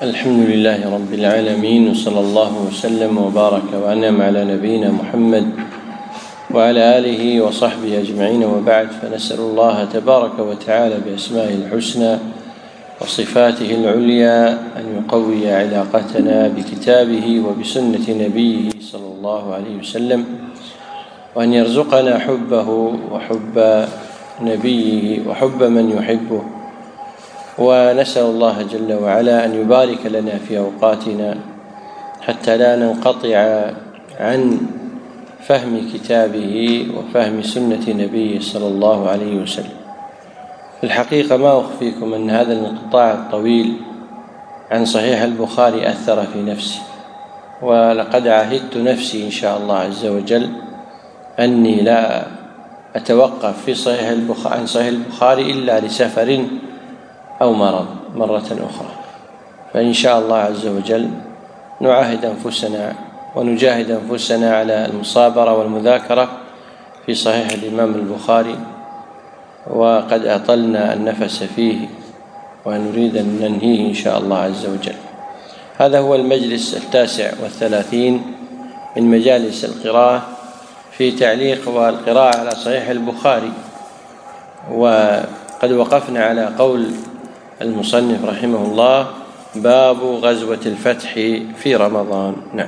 الحمد لله رب العالمين، وصلى الله وسلم وبارك وأنعم على نبينا محمد وعلى آله وصحبه أجمعين، وبعد. فنسأل الله تبارك وتعالى بأسمائه الحسنى وصفاته العليا أن يقوي علاقتنا بكتابه وبسنة نبيه صلى الله عليه وسلم، وأن يرزقنا حبه وحب نبيه وحب من يحبه. ونسأل الله جل وعلا أن يبارك لنا في أوقاتنا حتى لا ننقطع عن فهم كتابه وفهم سنة نبيه صلى الله عليه وسلم. في الحقيقة ما أخفيكم أن هذا الانقطاع الطويل عن صحيح البخاري أثر في نفسي، ولقد عاهدت نفسي إن شاء الله عز وجل أني لا أتوقف عن صحيح البخاري إلا لسفر أو مرض مرة أخرى. فإن شاء الله عز وجل نعاهد أنفسنا ونجاهد أنفسنا على المصابرة والمذاكرة في صحيح الإمام البخاري، وقد أطلنا النفس فيه ونريد أن ننهيه إن شاء الله عز وجل. هذا هو المجلس 39 من مجالس القراءة في تعليق والقراءة على صحيح البخاري، وقد وقفنا على قول المصنف رحمه الله: باب غزوة الفتح في رمضان. نعم.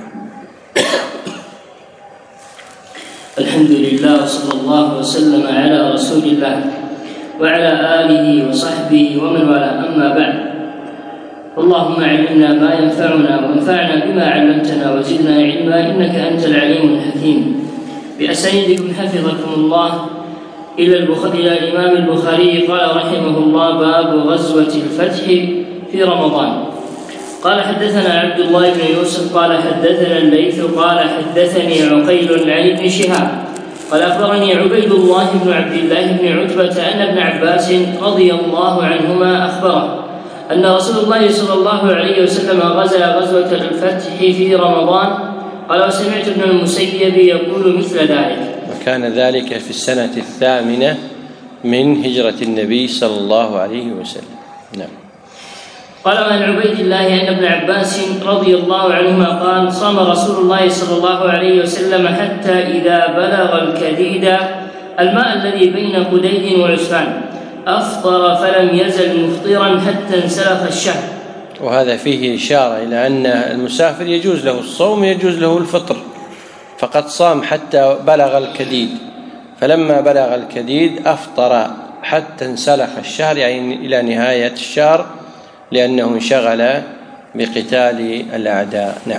الحمد لله وصلى الله وسلم على رسول الله وعلى آله وصحبه ومن والاه، أما بعد. اللهم علمنا ما ينفعنا وانفعنا بما علمتنا وزدنا علما، إنك أنت العليم الحكيم. بأسانيدكم حفظكم الله إلى الإمام البخاري قال رحمه الله: باب غزوة الفتح في رمضان. قال حدثنا عبد الله بن يوسف قال حدثنا الليث قال حدثني عقيل عن ابن شهاب قال أخبرني عبيد الله بن عبد الله بن عتبة أن ابن عباس رضي الله عنهما أخبره أن رسول الله صلى الله عليه وسلم غزا غزوة الفتح في رمضان. قال: وسمعت ابن المسيب يقول مثل ذلك. وكان ذلك في السنة 8 من هجرة النبي صلى الله عليه وسلم. نعم. قال: وعن عبيد الله أن ابن عباس رضي الله عنهما قال: صام رسول الله صلى الله عليه وسلم حتى إذا بلغ الكديد الماء الذي بين قديد وعسفان أفطر فلم يزل مفطرا حتى انسلخ الشهر. وهذا فيه إشارة إلى أن المسافر يجوز له الصوم ويجوز له الفطر، فقد صام حتى بلغ الكديد، فلما بلغ الكديد أفطر حتى انسلخ الشهر، يعني إلى نهاية الشهر، لأنه انشغل بقتال الأعداء. نعم.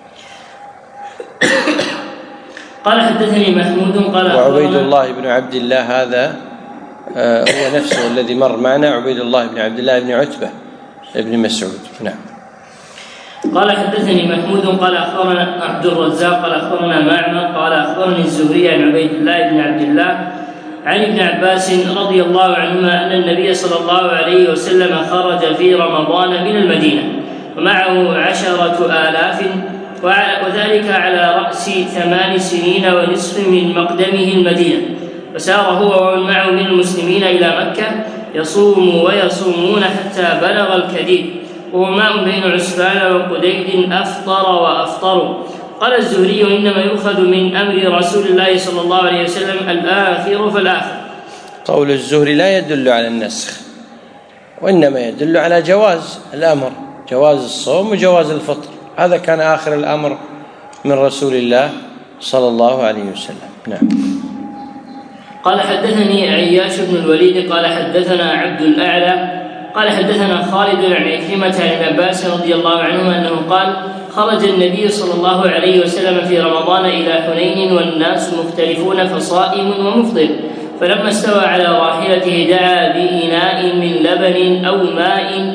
قال: حدثني محمود قال: وعبيد الله بن عبد الله هذا هو نفسه الذي مر معنا، عبيد الله بن عبد الله بن عتبة ابن مسعود. نعم. قال: حدثني محمود قال أخبرنا عبد الرزاق قال أخبرنا معمر قال أخبرني الزهري عن عبيد الله بن عبد الله عن ابن عباس رضي الله عنهما أن النبي صلى الله عليه وسلم خرج في رمضان من المدينة ومعه 10,000، وذلك على رأس 8 سنين ونصف من مقدمه المدينة، فسار هو ومن معه من المسلمين إلى مكة يصوم ويصومون حتى بلغ الكديد وهو ماء بين عسفان وقديد أفطر وأفطروا. قال الزهري: إنما يؤخذ من أمر رسول الله صلى الله عليه وسلم الآخر فالآخر. قول الزهري لا يدل على النسخ، وإنما يدل على جواز الأمر، جواز الصوم وجواز الفطر. هذا كان آخر الأمر من رسول الله صلى الله عليه وسلم. نعم. قال: حدثني عياش بن الوليد قال حدثنا عبد الأعلى قال حدثنا خالد عن عكرمة عن ابن عباس رضي الله عنهما أنه قال: خرج النبي صلى الله عليه وسلم في رمضان إلى حنين والناس مختلفون فصائم ومفطر، فلما استوى على راحلته دعا بإناء من لبن أو ماء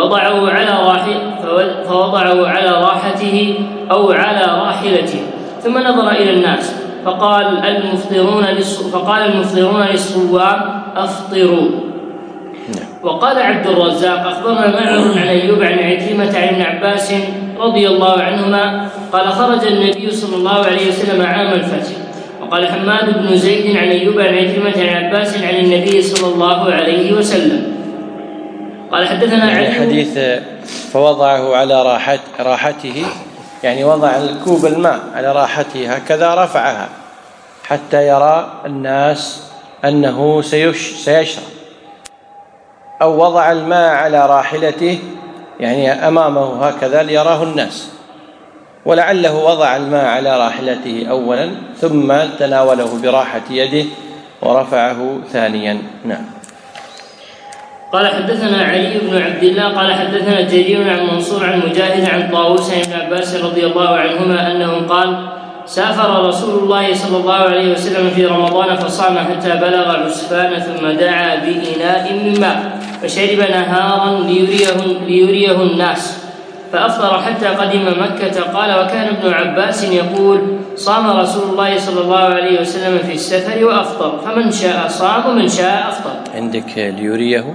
فوضعه على راحته أو على راحلته، ثم نظر إلى الناس فقال المفطرون للصوام أفطروا. وقال عبد الرزاق: أخبرنا معمر عن أيوب عن عكرمة عن ابن عباس رضي الله عنهما قال: خرج النبي صلى الله عليه وسلم عام الفتح. وقال حماد بن زيد عن أيوب عن عكرمة عن عباس عن النبي صلى الله عليه وسلم. قال: حدثنا حديث فوضعه على راحته، يعني وضع الكوب الماء على راحته هكذا، رفعها حتى يرى الناس أنه سيشرب، أو وضع الماء على راحلته يعني أمامه هكذا ليراه الناس، ولعله وضع الماء على راحلته أولا ثم تناوله براحة يده ورفعه ثانيا. نعم. قال حدثنا علي بن عبد الله قال حدثنا جرير عن منصور عن مجاهد عن طاووس عن ابن عباس رضي الله عنهما أنه قال: سافر رسول الله صلى الله عليه وسلم في رمضان فصام حتى بلغ عسفان ثم دعا بإناء من ماء فشرب نهارا ليريه الناس فأفطر حتى قدم مكة. قال: وكان ابن عباس يقول: صام رسول الله صلى الله عليه وسلم في السفر وأفطر، فمن شاء صام ومن شاء أفطر. عندك ليريه؟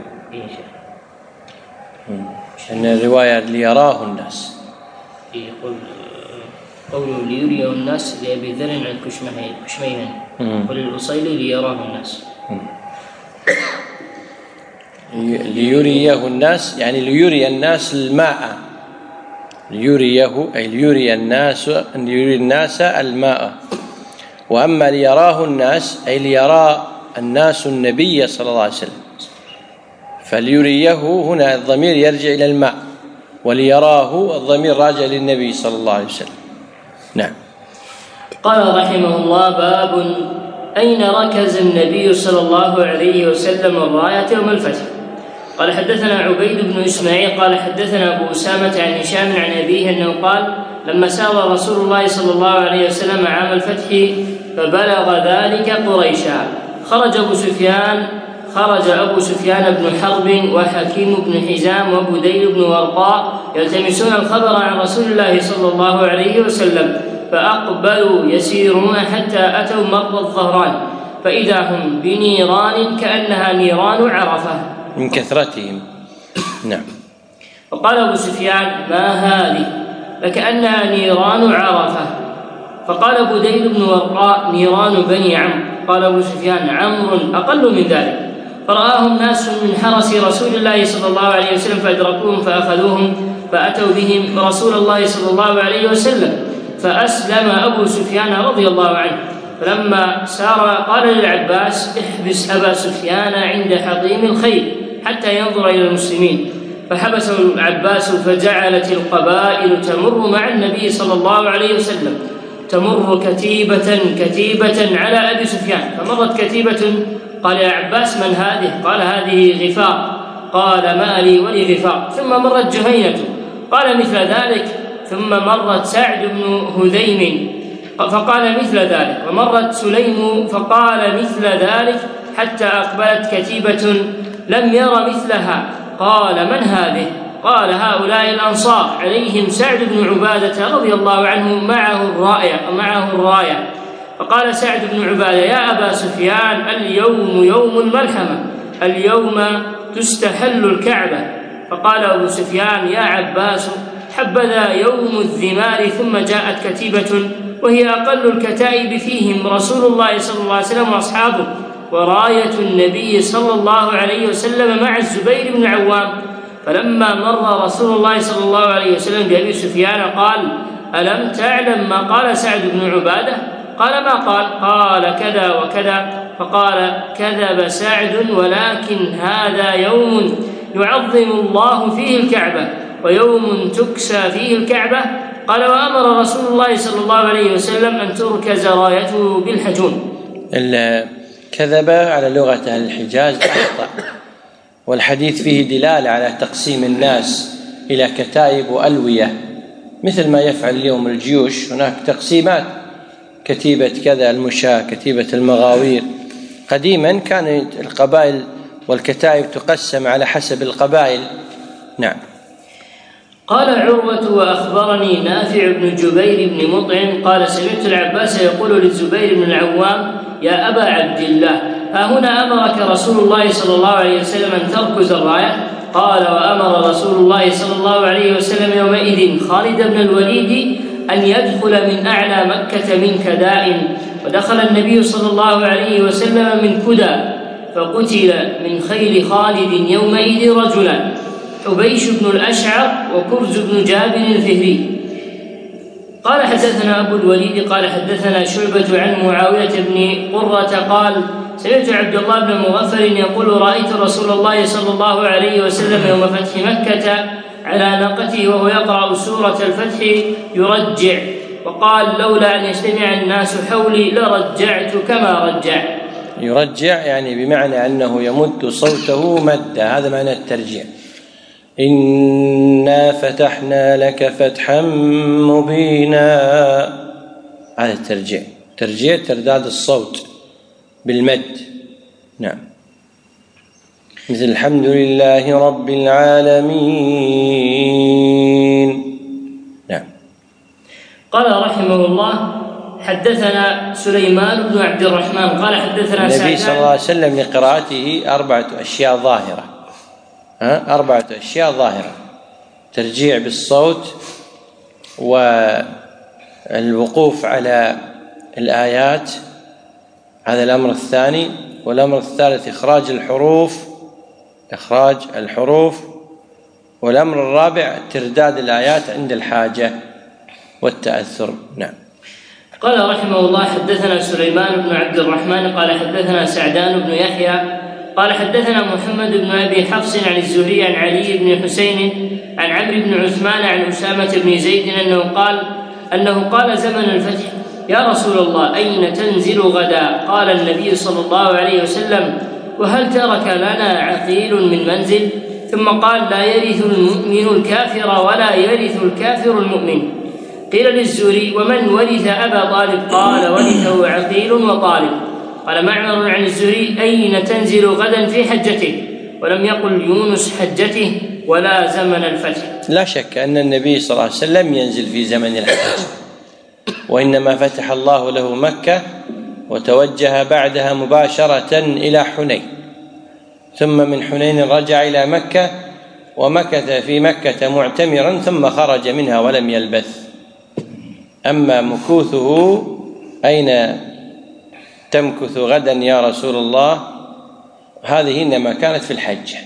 أن الرواية ليراه الناس. يقول قوله ليريه الناس لأبي ذر عن كشميهن وللأصيلي ليراه الناس. ليريه الناس يعني ليري الناس الماء، ليريه أي ليري الناس الماء. وأما ليراه الناس أي ليرى الناس النبي صلى الله عليه وسلم، فليريه هنا الضمير يرجع إلى الماء، وليراه الضمير راجع للنبي صلى الله عليه وسلم. نعم. قال رحمه الله: باب أين ركز النبي صلى الله عليه وسلم الراية يوم الفتح. قال حدثنا عبيد بن إسماعيل قال حدثنا أبو أسامة عن هشام عن أبيه أنه قال: لما سار رسول الله صلى الله عليه وسلم عام الفتح فبلغ ذلك قريشا خرج أبو سفيان بن حرب وحكيم بن حزام وبديل بن ورقاء يلتمسون الخبر عن رسول الله صلى الله عليه وسلم، فأقبلوا يسيرون حتى أتوا مر الظهران فإذا هم بنيران كأنها نيران عرفة من كثرتهم. نعم. فقال أبو سفيان: ما هذه؟ فكأنها نيران عرفة. فقال بديل بن ورقاء: نيران بني عمرو. قال أبو سفيان: عمرو أقل من ذلك. فرآهم ناس من حرس رسول الله صلى الله عليه وسلم فأدركوهم فأخذوهم فأتوا بهم رسول الله صلى الله عليه وسلم، فأسلم أبو سفيان رضي الله عنه. فلما سار قال للعباس: احبس أبا سفيان عند حطيم الخيل حتى ينظر إلى المسلمين. فحبسه العباس فجعلت القبائل تمر مع النبي صلى الله عليه وسلم، تمر كتيبة على أبي سفيان. فمرت كتيبة قال: يا عباس من هذه؟ قال: هذه غفار. قال: ما لي ولغفار. ثم مرت جهينة قال مثل ذلك. ثم مرت سعد بن هذيم فقال مثل ذلك. ومرت سليم فقال مثل ذلك، حتى أقبلت كتيبة لم ير مثلها. قال: من هذه؟ قال: هؤلاء الأنصار عليهم سعد بن عبادة رضي الله عنه معه الراية. فقال سعد بن عبادة: يا أبا سفيان، اليوم يوم الملحمة، اليوم تستحل الكعبة. فقال أبو سفيان: يا عباس، حبذا يوم الذمار. ثم جاءت كتيبة وهي أقل الكتائب فيهم رسول الله صلى الله عليه وسلم وأصحابه، وراية النبي صلى الله عليه وسلم مع الزبير بن العوام. فلما مر رسول الله صلى الله عليه وسلم بأبي سفيان قال: ألم تعلم ما قال سعد بن عبادة؟ قال: ما قال؟ قال: كذا وكذا. فقال: كذب سعد، ولكن هذا يوم يعظم الله فيه الكعبة ويوم تكسى فيه الكعبة. قال: وأمر رسول الله صلى الله عليه وسلم أن تركز رايته بالحجون. الكذب على لغة أهل الحجاز أخطأ، والحديث فيه دلالة على تقسيم الناس إلى كتائب وألوية، مثل ما يفعل اليوم الجيوش. هناك تقسيمات: كتيبة كذا المشاة، كتيبة المغاوير. قديما كانت القبائل والكتائب تقسم على حسب القبائل. نعم. قال عروة: وأخبرني نافع بن جبير بن مطعم قال: سمعت العباس يقول للزبير بن العوام: يا أبا عبد الله، ها هنا أمرك رسول الله صلى الله عليه وسلم أن تركز الراية؟ قال: وأمر رسول الله صلى الله عليه وسلم يومئذ خالد بن الوليد أن يدخل من أعلى مكة من كداء، ودخل النبي صلى الله عليه وسلم من كدى، فقتل من خيل خالد يومئذ رجلا، حبيش بن الأشعر وكرز بن جابر الفهري. قال حدثنا أبو الوليد قال حدثنا شعبة عن معاوية بن قرة قال سمعت عبد الله بن مغفر يقول رأيت رسول الله صلى الله عليه وسلم يوم فتح مكة على ناقته وهو يقرأ سورة الفتح يرجع، وقال لولا أن يجتمع الناس حولي لرجعت كما رجع. يرجع يعني بمعنى أنه يمد صوته مدا، هذا معنى الترجيع. إنا فتحنا لك فتحا مبينا، هذا الترجيع، ترجيع ترداد الصوت بالمد. نعم. مثل الحمد لله رب العالمين. نعم. قال رحمه الله حدثنا سليمان بن عبد الرحمن قال حدثنا النبي صلى الله عليه وسلم لقراءته 4 أشياء ظاهرة، 4 أشياء ظاهرة: ترجيع بالصوت، والوقوف على الآيات، هذا الأمر الثاني. والأمر الثالث إخراج الحروف. والأمر الرابع ترداد الآيات عند الحاجة والتأثر. نعم. قال رحمه الله حدثنا سليمان بن عبد الرحمن قال حدثنا سعدان بن يحيى قال حدثنا محمد بن أبي حفص عن الزهري عن علي بن حسين عن عمرو بن عثمان عن أسامة بن زيد أنه قال زمن الفتح يا رسول الله أين تنزل غدا؟ قال النبي صلى الله عليه وسلم وهل ترك لنا عقيل من منزل؟ ثم قال لا يرث المؤمن الكافر ولا يرث الكافر المؤمن. قيل للزهري ومن ورث أبا طالب؟ قال ورثه عقيل وطالب. قال معمر عن الزهري أين تنزل غدا في حجته؟ ولم يقل يونس حجته ولا زمن الفتح. لا شك أن النبي صلى الله عليه وسلم ينزل في زمن الحج، وإنما فتح الله له مكة وتوجه بعدها مباشرة إلى حنين، ثم من حنين رجع إلى مكة ومكث في مكة معتمرا ثم خرج منها ولم يلبث. أما مكوثه أين تمكث غدا يا رسول الله، هذه إنما كانت في الحجة.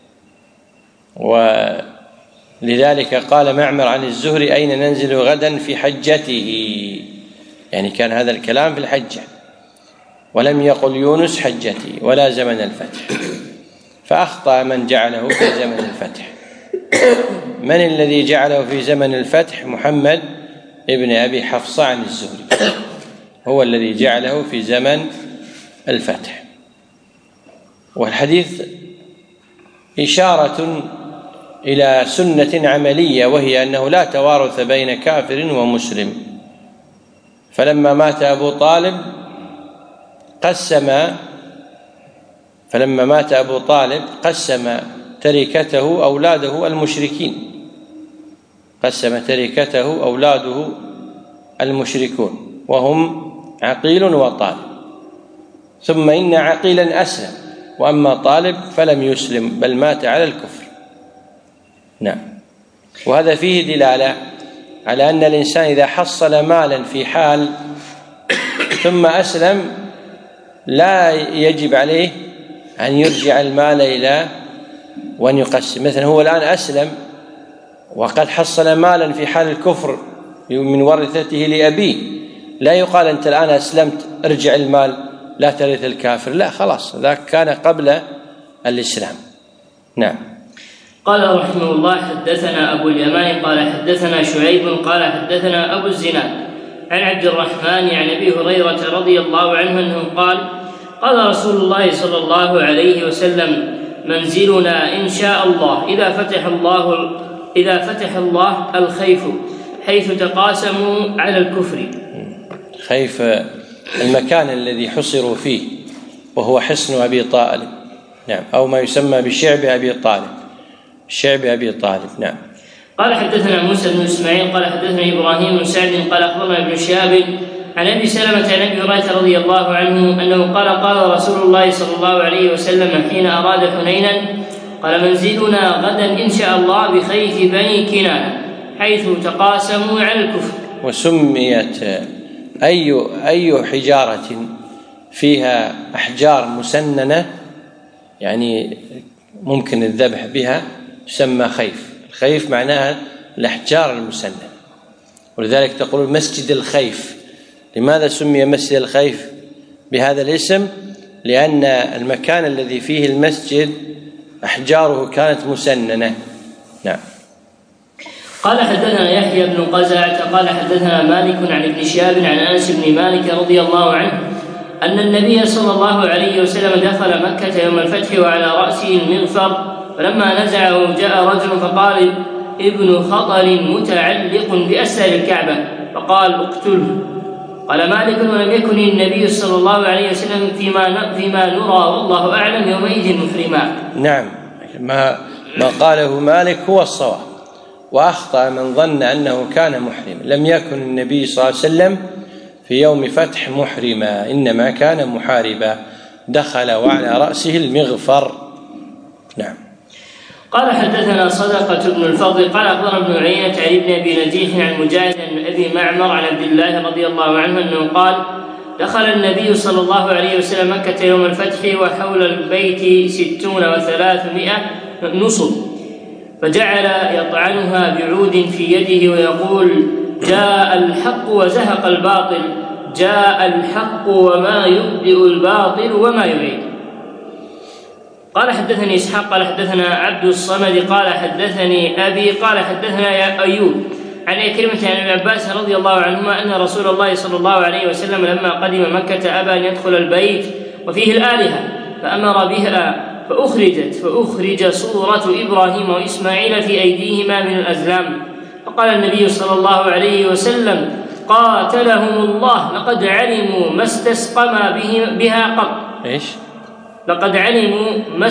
ولذلك قال معمر عن الزهري أين ننزل غدا في حجته، يعني كان هذا الكلام في الحجة، ولم يقل يونس حجتي ولا زمن الفتح، فأخطأ من جعله في زمن الفتح. من الذي جعله في زمن الفتح؟ محمد ابن أبي حفص عن الزهري هو الذي جعله في زمن الفتح. والحديث إشارة إلى سنة عملية، وهي أنه لا توارث بين كافر ومسلم. فلما مات أبو طالب قسم تركته أولاده المشركين، قسم تركته أولاده المشركون وهم عقيل وطالب، ثم إن عقيلا أسلم، وأما طالب فلم يسلم بل مات على الكفر. نعم. وهذا فيه دلالة على أن الإنسان إذا حصل مالا في حال ثم أسلم لا يجب عليه أن يرجع المال إلى وأن يقسم. مثلا هو الآن أسلم وقد حصل مالا في حال الكفر من ورثته لأبيه، لا يقال أنت الآن أسلمت ارجع المال لا ترث الكافر، لا، خلاص ذاك كان قبل الإسلام. نعم. قال رحمه الله حدثنا أبو اليمان قال حدثنا شعيب قال حدثنا أبو الزناد عن عبد الرحمن عن أبي هريرة رضي الله عنه أنه قال قال رسول الله صلى الله عليه وسلم منزلنا إن شاء الله إذا فتح الله الخيف حيث تقاسموا على الكفر. خيف المكان الذي حصروا فيه وهو حصن أبي طالب، نعم، أو ما يسمى بشعب أبي طالب، شعب أبي طالب. نعم. قال حدثنا موسى بن إسماعيل قال حدثنا إبراهيم بن سعد قال أخبرنا ابن شهاب عن أبي سلمة عن أبي هريرة رضي الله عنه أنه قال رسول الله صلى الله عليه وسلم حين أراد حنينا قال منزلنا غدا إن شاء الله بخيف بني كنانة حيث تقاسموا على الكفر. وسميت أي حجارة فيها أحجار مسننة يعني ممكن الذبح بها يسمى خيف. الخيف معناها الأحجار المسننة، ولذلك تقول مسجد الخيف. لماذا سمي مسجد الخيف بهذا الاسم؟ لأن المكان الذي فيه المسجد أحجاره كانت مسننة. نعم. قال حدثنا يحيى بن قزعة قال حدثنا مالك عن ابن شهاب عن أنس بن مالك رضي الله عنه أن النبي صلى الله عليه وسلم دخل مكة يوم الفتح وعلى رأسه المغفر، فلما نزعه جاء رجل فقال ابن خطل متعلق بأسر الكعبة فقال اقتله. قال مالك ولم يكن النبي صلى الله عليه وسلم فيما نرى والله أعلم يومئذ محرما. نعم، ما قاله مالك هو الصواب، وأخطأ من ظن أنه كان محرما. لم يكن النبي صلى الله عليه وسلم في يوم فتح محرما، إنما كان محاربا، دخل وعلى رأسه المغفر. نعم. قال حدثنا صدقة بن الفضل قال أخبرنا ابن عيينة عن ابن أبي نجيح عن مجاهد عن أبي معمر عن عبد الله رضي الله عنه أنه قال دخل النبي صلى الله عليه وسلم مكة يوم الفتح وحول البيت 60 و300 نصب، فجعل يطعنها بعود في يده ويقول جاء الحق وزهق الباطل، جاء الحق وما يبدئ الباطل وما يعيد. قال حدثني إسحاق قال حدثنا عبد الصمد قال حدثني أبي قال حدثنا أيوب عن عكرمة عن ابن عباس رضي الله عنهما أن رسول الله صلى الله عليه وسلم لما قدم مكة أبى أن يدخل البيت وفيه الآلهة فأمر بها فأخرج صورة إبراهيم وإسماعيل في أيديهما من الأزلام، فقال النبي صلى الله عليه وسلم قاتلهم الله لقد علموا ما استسقما بها قط. إيش؟ لقد علموا ما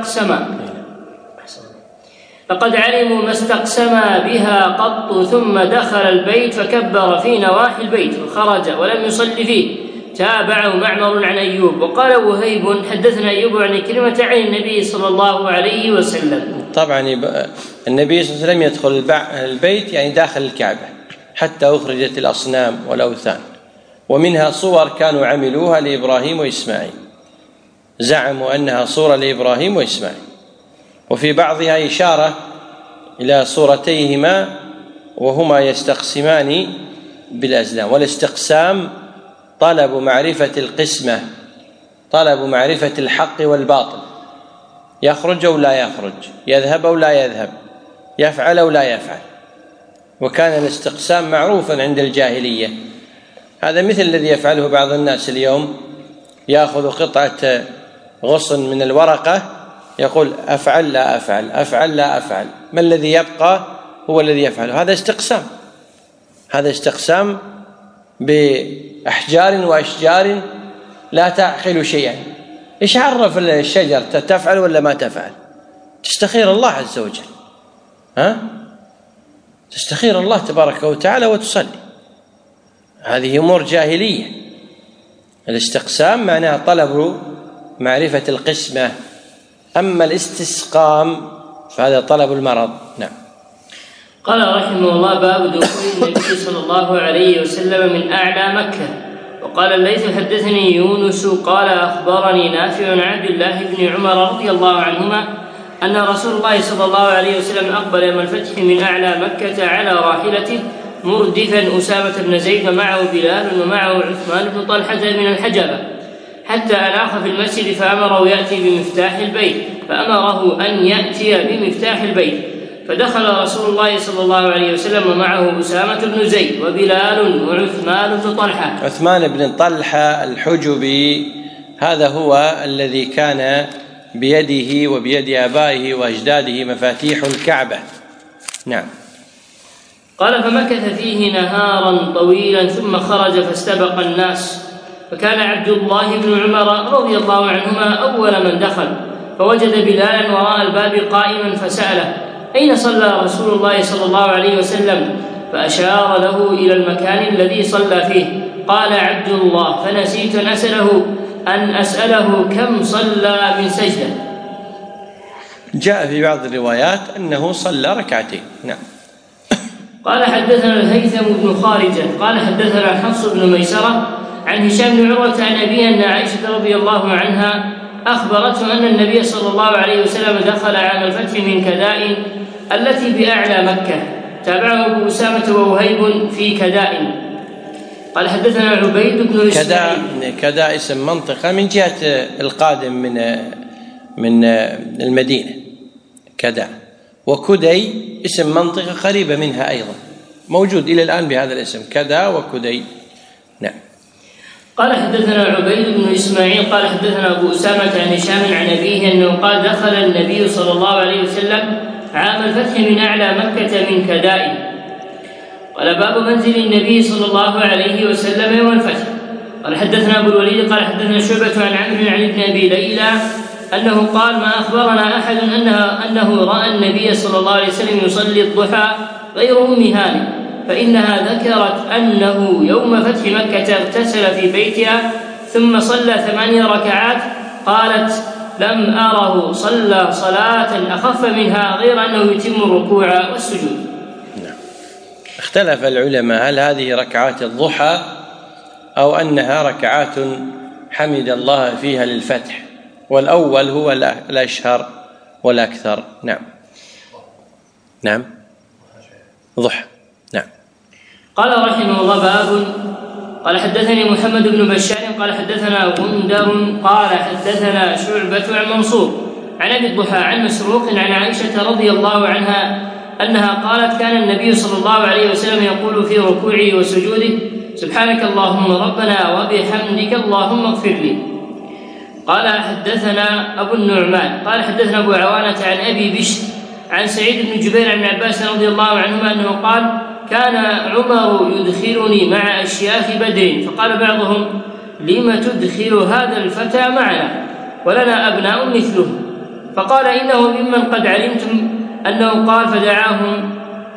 استقسما بها قط، ثم دخل البيت فكبر في نواحي البيت وخرج ولم يصل فيه. تابعه معمر عن أيوب. وقال وهيب حدثنا أيوب عن كلمة عن النبي صلى الله عليه وسلم. طبعا النبي صلى الله عليه وسلم يدخل البيت يعني داخل الكعبة حتى أخرجت الأصنام والأوثان، ومنها صور كانوا عملوها لإبراهيم وإسماعيل، زعموا أنها صورة لإبراهيم وإسماعيل، وفي بعضها إشارة إلى صورتيهما وهما يستقسمان بالأزلام. والاستقسام طلب معرفة القسمة، طلب معرفة الحق والباطل، يخرج أو لا يخرج، يذهب أو لا يذهب، يفعل أو لا يفعل. وكان الاستقسام معروفا عند الجاهلية. هذا مثل الذي يفعله بعض الناس اليوم، يأخذ قطعة غصن من الورقة يقول أفعل لا أفعل، أفعل لا أفعل، ما الذي يبقى هو الذي يفعله. هذا استقسام، هذا استقسام بأحجار وأشجار لا تعقل شيئا. إيش عرف الشجر تفعل ولا ما تفعل؟ تستخير الله عز وجل، تستخير الله تبارك وتعالى وتصلي. هذه أمور جاهلية. الاستقسام معناه طلب معرفة القسمة، أما الاستسقام فهذا طلب المرض. نعم. قال رحمه الله باب دخول النبي صلى الله عليه وسلم من أعلى مكة. وقال الليث حدثني يونس قال أخبرني نافع عن عبد الله بن عمر رضي الله عنهما أن رسول الله صلى الله عليه وسلم أقبل يوم الفتح من أعلى مكة على راحلته مردفا أسامة بن زيد ومعه بلال ومعه عثمان بن طلحة من الحجبة، حتى أناخ في المسجد فأمره يأتي بمفتاح البيت، فأمره أن يأتي بمفتاح البيت، فدخل رسول الله صلى الله عليه وسلم ومعه أسامة بن زيد وبلال وعثمان بن طلحة. عثمان بن طلحة الحجبي هذا هو الذي كان بيده وبيد آبائه وأجداده مفاتيح الكعبة. نعم. قال فمكث فيه نهارا طويلا ثم خرج فاستبق الناس، فكان عبد الله بن عمر رضي الله عنهما أول من دخل، فوجد بلالا وراء الباب قائما فسأله أين صلى رسول الله صلى الله عليه وسلم؟ فأشار له إلى المكان الذي صلى فيه. قال عبد الله فنسيت أن أسأله كم صلى من سجدة. جاء في بعض الروايات أنه صلى ركعتين. نعم. قال حدثنا الهيثم بن خارجة قال حدثنا حفص بن ميسرة عن هشام بن عروة عن أبيه أن عائشة رضي الله عنها أخبرته أن النبي صلى الله عليه وسلم دخل عام الفتح من كدائن التي بأعلى مكة. تابعه أبو أسامة ووهيب في كدائن. قال حدثنا عبيد بن إسماعيل. كداء اسم منطقة من جهة القادم من المدينة كداء، وكدي اسم منطقة قريبة منها أيضا، موجود إلى الآن بهذا الاسم كداء وكدي. نعم. قال حدثنا عبيد بن إسماعيل قال حدثنا أبو أسامة عن هشام عن أبيه أنه قال دخل النبي صلى الله عليه وسلم عام الفتح من أعلى مكة من كدائن. قال باب منزل النبي صلى الله عليه وسلم يوم الفتح. قال حدثنا أبو الوليد قال حدثنا شعبة عن عمرو عن ابن أبي ليلى أنه قال ما أخبرنا أحد أنه رأى النبي صلى الله عليه وسلم يصلي الضحى غير أم هانئ، فإنها ذكرت أنه يوم فتح مكة اغتسل في بيتها ثم صلى 8 ركعات. قالت لم أره صلى صلاة أخف منها غير أنه يتم الركوع والسجود. اختلف العلماء هل هذه ركعات الضحى أو أنها ركعات حمد الله فيها للفتح، والأول هو الأشهر والأكثر. نعم ضحى. نعم. قال رحمه الله باب. قال حدثني محمد بن بشار قال حدثنا غندر قال حدثنا شعبة عن منصور عن أبي الضحى عن مسروق عن عائشة رضي الله عنها أنها قالت كان النبي صلى الله عليه وسلم يقول في ركوعه وسجوده سبحانك اللهم ربنا وبحمدك اللهم اغفر لي. قال حدثنا أبو النعمان قال حدثنا أبو عوانة عن أبي بشر عن سعيد بن جبير عن عباس رضي الله عنهما أنه قال كان عمر يدخلني مع أشياخ بدر، فقال بعضهم لم تدخل هذا الفتى معنا ولنا أبناء مثله، فقال إنه ممن قد علمتم أنه قال فدعاهم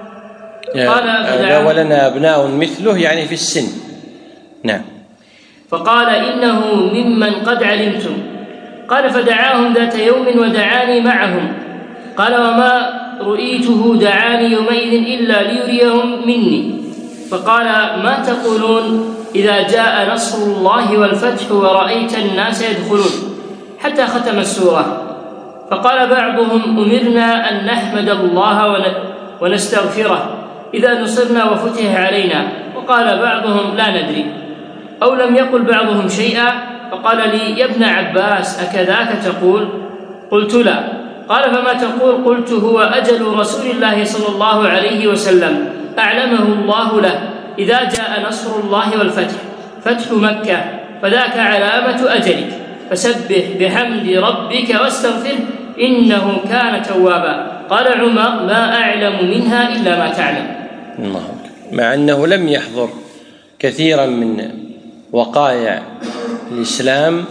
ولنا أبناء مثله يعني في السن. نعم. فقال إنه ممن قد علمتم. قال فدعاهم ذات يوم ودعاني معهم. قال وما رؤيته دعاني يومئذ إلا ليريهم مني. فقال ما تقولون إذا جاء نصر الله والفتح ورأيت الناس يدخلون حتى ختم السورة. فقال بعضهم أمرنا أن نحمد الله ونستغفره إذا نصرنا وفتح علينا. وقال بعضهم لا ندري، أو لم يقل بعضهم شيئا. فقال لي يا ابن عباس أكذاك تقول؟ قلت لا. قال فما تقول؟ قلت هو أجل رسول الله صلى الله عليه وسلم أعلمه الله له إذا جاء نصر الله والفتح فتح مكة فذاك علامة أجلك، فسبح بحمد ربك واستغفره إنه كان توابا. قال عمر ما أعلم منها إلا ما تعلم. الله، مع أنه لم يحضر كثيرا من وقائع الإسلام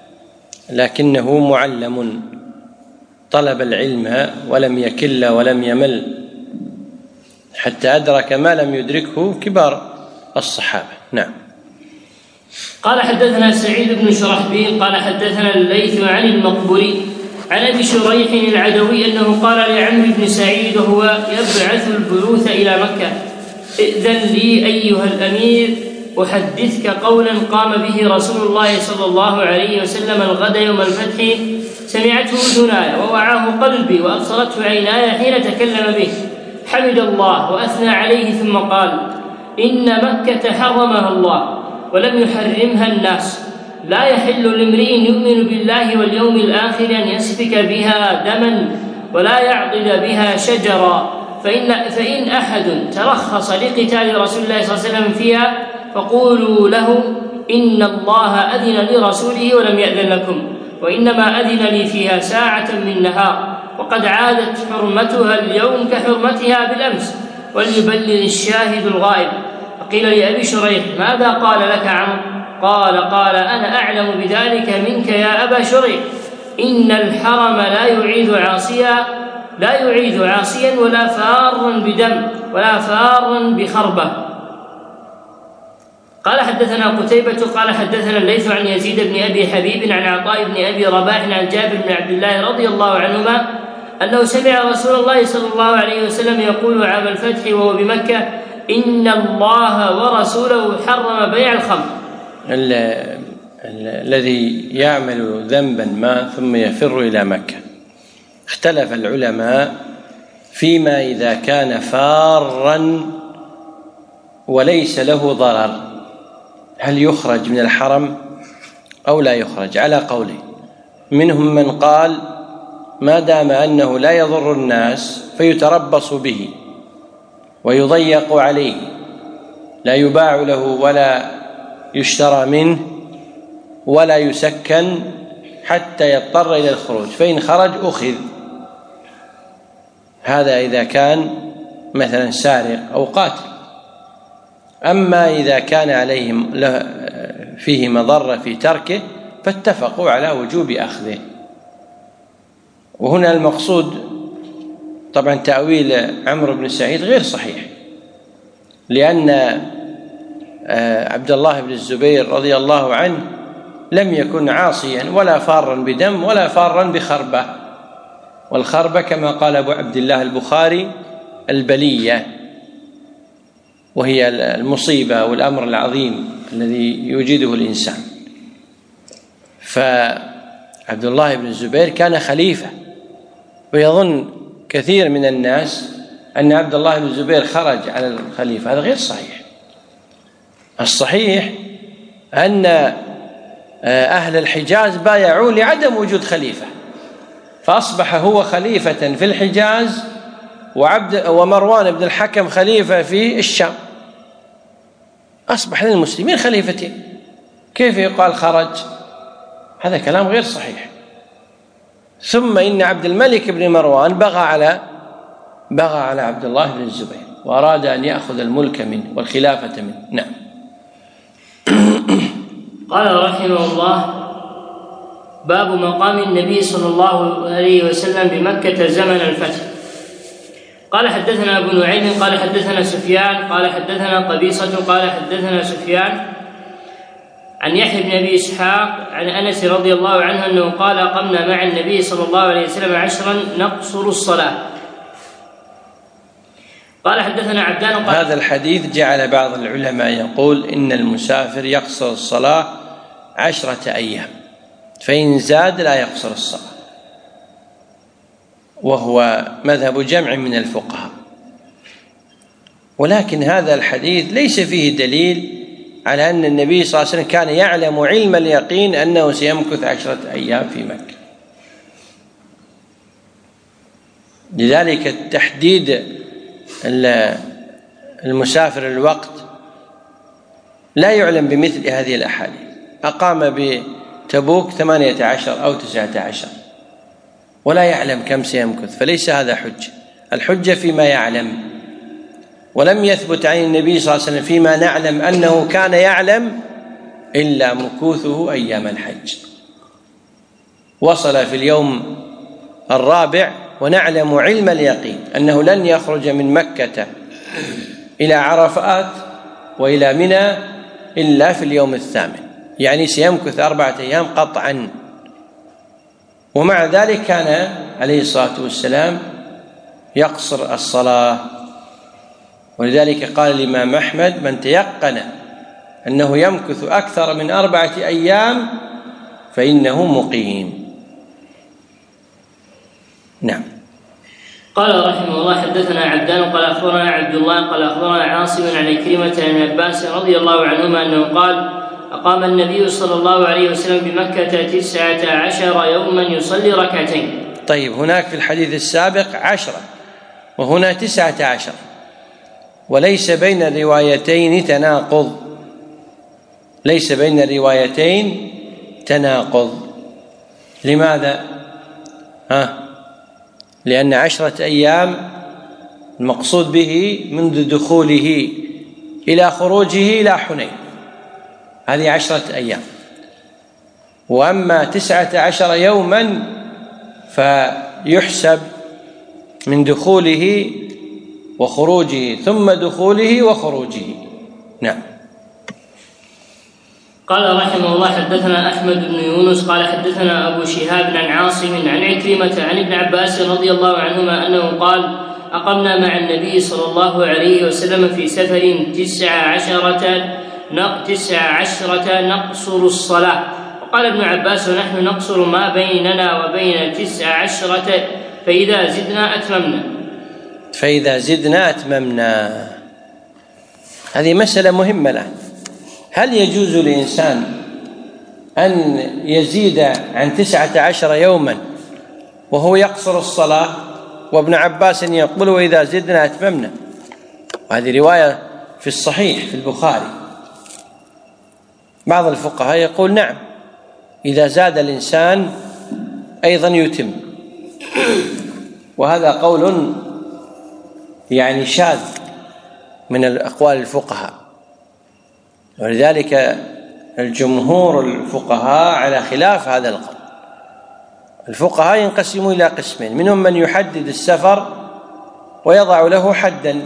لكنه معلم، طلب العلم ولم يكل ولم يمل حتى أدرك ما لم يدركه كبار الصحابة. نعم. قال حدثنا سعيد بن شرحبيل قال حدثنا الليث عن المقبري عن أبي شريح العدوي أنه قال لعمرو بن سعيد وهو يبعث البعوث إلى مكة ائذن لي أيها الأمير أحدثك قولا قام به رسول الله صلى الله عليه وسلم الغد يوم الفتح سمعته أذناي ووعاه قلبي وأبصرته عيناي حين تكلم به، حمد الله وأثنى عليه ثم قال إن مكة حرمها الله ولم يحرمها الناس، لا يحل لامرئ يؤمن بالله واليوم الآخر أن يسفك بها دما ولا يعضد بها شجرا، فإن أحد ترخص لقتال رسول الله صلى الله عليه وسلم فيها فقولوا له إن الله أذن لرسوله ولم يأذن لكم، وإنما أذن لي فيها ساعة من نهار وقد عادت حرمتها اليوم كحرمتها بالأمس، وليبلغ الشاهد الغائب. فقيل لأبي شريح ماذا قال لك عمرو؟ قال أنا أعلم بذلك منك يا أبا شريح، إن الحرم لا يعيذ عاصيا ولا فارا بدم ولا فارا بخربة. قال حدثنا قتيبة قال حدثنا الليث عن يزيد بن أبي حبيب عن عطاء بن أبي رباح عن جابر بن عبد الله رضي الله عنهما أنه سمع رسول الله صلى الله عليه وسلم يقول عام الفتح وهو بمكة إن الله ورسوله حرم بيع الخمر. الذي يعمل ذنبا ما ثم يفر إلى مكة. اختلف العلماء فيما إذا كان فارا وليس له ضرر هل يخرج من الحرم أو لا يخرج، على قوله. منهم من قال ما دام أنه لا يضر الناس فيتربص به ويضيق عليه، لا يباع له ولا يشترى منه ولا يسكن حتى يضطر إلى الخروج، فإن خرج أخذ. هذا إذا كان مثلا سارق أو قاتل. أما إذا كان عليهم فيه مضرة في تركه فاتفقوا على وجوب أخذه. وهنا المقصود طبعا تأويل عمرو بن سعيد غير صحيح، لأن عبد الله بن الزبير رضي الله عنه لم يكن عاصيا ولا فارا بدم ولا فارا بخربة، والخربة كما قال أبو عبد الله البخاري البلية، وهي المصيبة والأمر العظيم الذي يوجده الإنسان. فعبد الله بن الزبير كان خليفة، ويظن كثير من الناس أن عبد الله بن الزبير خرج على الخليفة، هذا غير صحيح. الصحيح أن أهل الحجاز بايعوا لعدم وجود خليفة، فأصبح هو خليفة في الحجاز ومروان بن الحكم خليفة في الشام، أصبح للمسلمين خليفتين. كيف يقال خرج؟ هذا كلام غير صحيح. ثم إن عبد الملك بن مروان بغى على عبد الله بن الزبير وأراد أن يأخذ الملك منه والخلافة منه. نعم. قال رحمه الله: باب مقام النبي صلى الله عليه وسلم بمكة زمن الفتح. قال حدثنا ابن نعيم قال حدثنا سفيان قال حدثنا قبيصة قال حدثنا سفيان عن يحيى بن أبي إسحاق عن أنس رضي الله عنه أنه قال: قمنا مع النبي صلى الله عليه وسلم 10 نقصر الصلاة. قال حدثنا عبدان قال هذا الحديث جعل بعض العلماء يقول إن المسافر يقصر الصلاة 10 أيام، فإن زاد لا يقصر الصلاة، وهو مذهب جمع من الفقهاء. ولكن هذا الحديث ليس فيه دليل على أن النبي صلى الله عليه وسلم كان يعلم علم اليقين أنه سيمكث 10 أيام في مكة. لذلك تحديد المسافر الوقت لا يعلم بمثل هذه الأحاديث. أقام بتبوك 18 أو 19 ولا يعلم كم سيمكث، فليس هذا حجة. الحجة فيما يعلم، ولم يثبت عن النبي صلى الله عليه وسلم فيما نعلم أنه كان يعلم إلا مكوثه أيام الحج. وصل في اليوم الرابع ونعلم علم اليقين أنه لن يخرج من مكة إلى عرفات وإلى منى إلا في اليوم الثامن، يعني سيمكث 4 أيام قطعا. ومع ذلك كان عليه الصلاة والسلام يقصر الصلاة. ولذلك قال الإمام أحمد: من تيقن أنه يمكث أكثر من 4 أيام فإنه مقيم. نعم. قال رحمه الله: حدثنا عبدان قال أخبرنا عبد الله قال أخبرنا عاصم عن عكرمة عن عباس رضي الله عنهما أنه قال: أقام النبي صلى الله عليه وسلم بمكة 19 يوما يصلي 2. طيب، هناك في الحديث السابق 10 وهنا 19، وليس بين الروايتين تناقض، ليس بين الروايتين تناقض. لماذا؟ لأن 10 أيام المقصود به منذ دخوله إلى خروجه إلى حنين، هذه 10 أيام. وأما 19 يوما فيحسب من دخوله وخروجه ثم دخوله وخروجه. نعم. قال رحمه الله: حدثنا أحمد بن يونس قال حدثنا أبو شهاب عن عاصم عن عكرمة عن ابن عباس رضي الله عنهما أنه قال: أقمنا مع النبي صلى الله عليه وسلم في سفر 19 19 نقصر الصلاة. وقال ابن عباس: ونحن نقصر ما بيننا وبين 19 فإذا زدنا أتممنا. هذه مسألة مهمة الآن. هل يجوز لإنسان أن يزيد عن 19 يوما وهو يقصر الصلاة؟ وابن عباس يقول: وإذا زدنا أتممنا. وهذه رواية في الصحيح في البخاري. بعض الفقهاء يقول: نعم، إذا زاد الإنسان أيضا يتم. وهذا قول يعني شاذ من الأقوال الفقهاء، ولذلك الجمهور الفقهاء على خلاف هذا القول. الفقهاء ينقسمون إلى قسمين: منهم من يحدد السفر ويضع له حدا،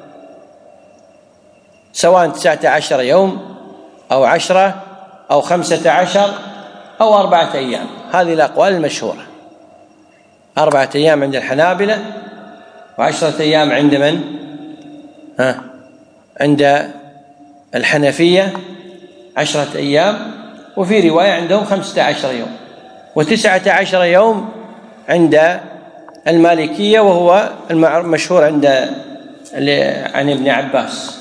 سواء 19 يوم أو 10 أو 15 أو 4 أيام. هذه الأقوال المشهورة: 4 أيام عند الحنابلة، و10 أيام عند من؟ عند الحنفية 10 أيام، وفي رواية عندهم 15 يوم، و19 يوم عند المالكية، وهو المشهور عن ابن عباس.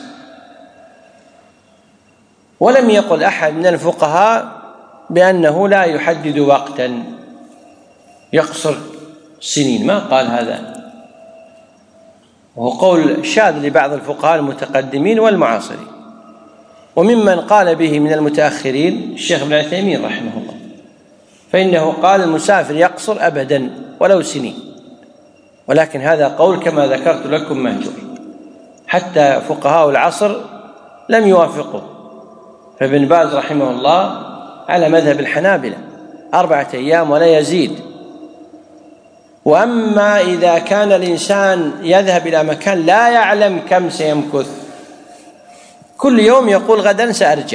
ولم يقل أحد من الفقهاء بأنه لا يحدد وقتا يقصر سنين، ما قال هذا، وهو قول شاذ لبعض الفقهاء المتقدمين والمعاصرين. وممن قال به من المتأخرين الشيخ ابن عثيمين رحمه الله، فإنه قال: المسافر يقصر أبدا ولو سنين. ولكن هذا قول كما ذكرت لكم مهجور، حتى فقهاء العصر لم يوافقوا. فابن باز رحمه الله على مذهب الحنابلة 4 أيام ولا يزيد. وأما إذا كان الإنسان يذهب إلى مكان لا يعلم كم سيمكث، كل يوم يقول غدا سأرجع،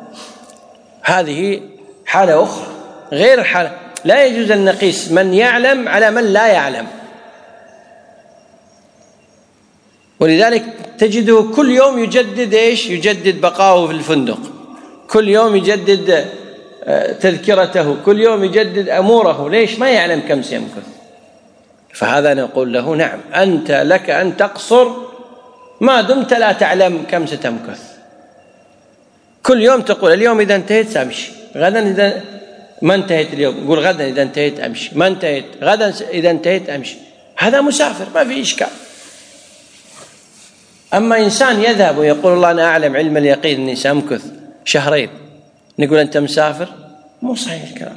هذه حالة أخرى غير حالة. لا يجوز أن نقيس من يعلم على من لا يعلم. ولذلك تجده كل يوم يجدد يجدد بقاؤه في الفندق، كل يوم يجدد تذكرته، كل يوم يجدد أموره. ليش؟ ما يعلم كم سيمكث. فهذا نقول له: نعم، أنت لك أن تقصر ما دمت لا تعلم كم ستمكث. كل يوم تقول: اليوم إذا انتهيت سأمشي، غدا إذا ما انتهيت اليوم قول غدا إذا انتهيت أمشي، ما انتهيت غدا إذا انتهيت أمشي. هذا مسافر ما في إشكال. أما إنسان يذهب ويقول: الله أنا أعلم علم اليقين أني سأمكث 2 شهر، نقول أنت مسافر؟ مو صحيح الكلام.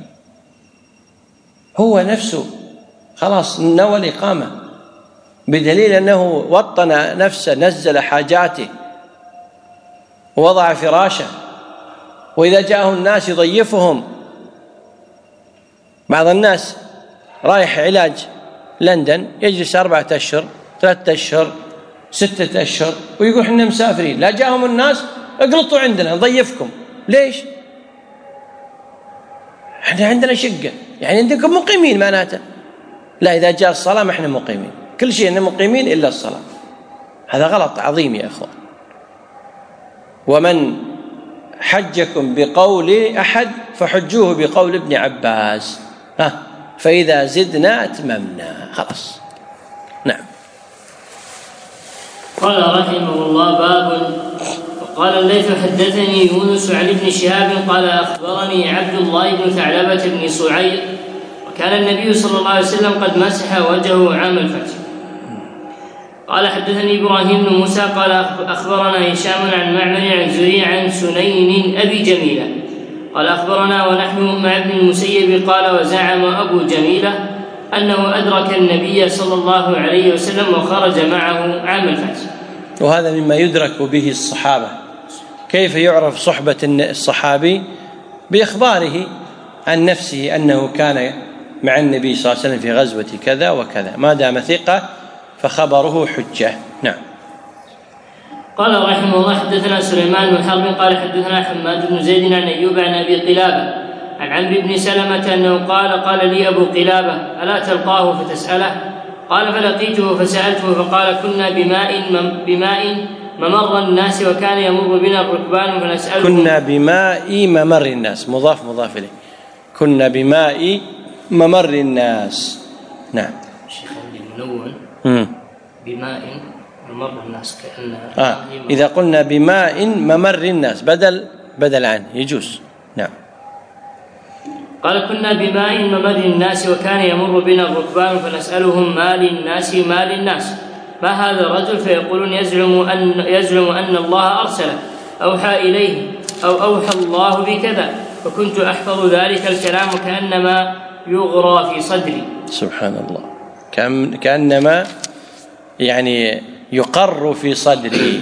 هو نفسه خلاص نوى الإقامة، بدليل أنه وطن نفسه، نزل حاجاته، ووضع فراشه، وإذا جاءه الناس يضيفهم. بعض الناس رايح علاج لندن يجلس 4 أشهر 3 أشهر 6 أشهر ويقول إحنا مسافرين. لا جاءهم الناس: اقلطوا عندنا نضيفكم. ليش؟ احنا عندنا شقة، يعني عندكم مقيمين معناته. لا، إذا جاء الصلاة ما احنا مقيمين، كل شيء احنا مقيمين إلا الصلاة. هذا غلط عظيم يا أخوان. ومن حجكم بقول أحد فحجوه بقول ابن عباس: فإذا زدنا أتممنا. خلاص. نعم. قال رحمه الله: باب. قال الليث: حدثني يونس عن ابن شهاب قال أخبرني عبد الله بن ثعلبة بن صعير وكان النبي صلى الله عليه وسلم قد مسح وجهه عام الفتح. قال حدثني إبراهيم بن موسى قال أخبرنا هشام عن معمر عن زهري عن سنين أبي جميلة قال أخبرنا ونحن مع ابن المسيب قال وزعم أبو جميلة أنه أدرك النبي صلى الله عليه وسلم وخرج معه عام الفتح. وهذا مما يدرك به الصحابة. كيف يعرف صحبة الصحابي؟ بإخباره عن نفسه أنه كان مع النبي صلى الله عليه وسلم في غزوة كذا وكذا، ما دام ثقة فخبره حجة. نعم. قال رحمه الله: حدثنا سليمان بن حرب قال حدثنا حماد بن زيد عن أيوب عن أبي قلابة عن عمرو بن سلمة أنه قال لي أبو قلابة: ألا تلقاه فتسأله؟ قال: فلقيته فسألته فقال: كنا بماء ممر الناس وكان يمر بنا الركبان فنسألهم. كنا بماء ممر الناس، مضاف إليه. كنا بماء ممر الناس. نعم. شيخ عندي منون بماء ممر الناس كأنها إذا قلنا بماء ممر الناس بدل عنه يجوز. نعم. قال كنا بماء ممر الناس وكان يمر بنا الركبان فنسألهم ما للناس ما هذا الرجل؟ فيقولون يزعم أن الله أرسله، أوحى إليه أو أوحى الله بكذا، فكنت أحفظ ذلك الكلام كأنما يغرى في صدري. سبحان الله، كأنما يعني يقر في صدري.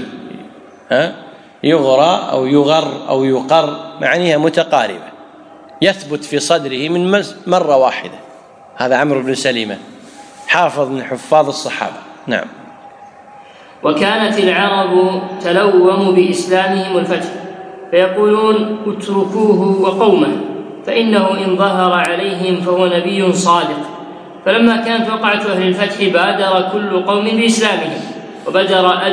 يغرى أو يغر أو يقر معانيها متقاربة، يثبت في صدره من مرة واحدة. هذا عمرو بن سليمة حافظ من حفاظ الصحابة. نعم. وكانت العرب تلوم بإسلامهم الفتح، فيقولون اتركوه وقومه فإنه إن ظهر عليهم فهو نبي صادق. فلما كانت وقعة أهل الفتح بادر كل قوم بإسلامهم، وبدر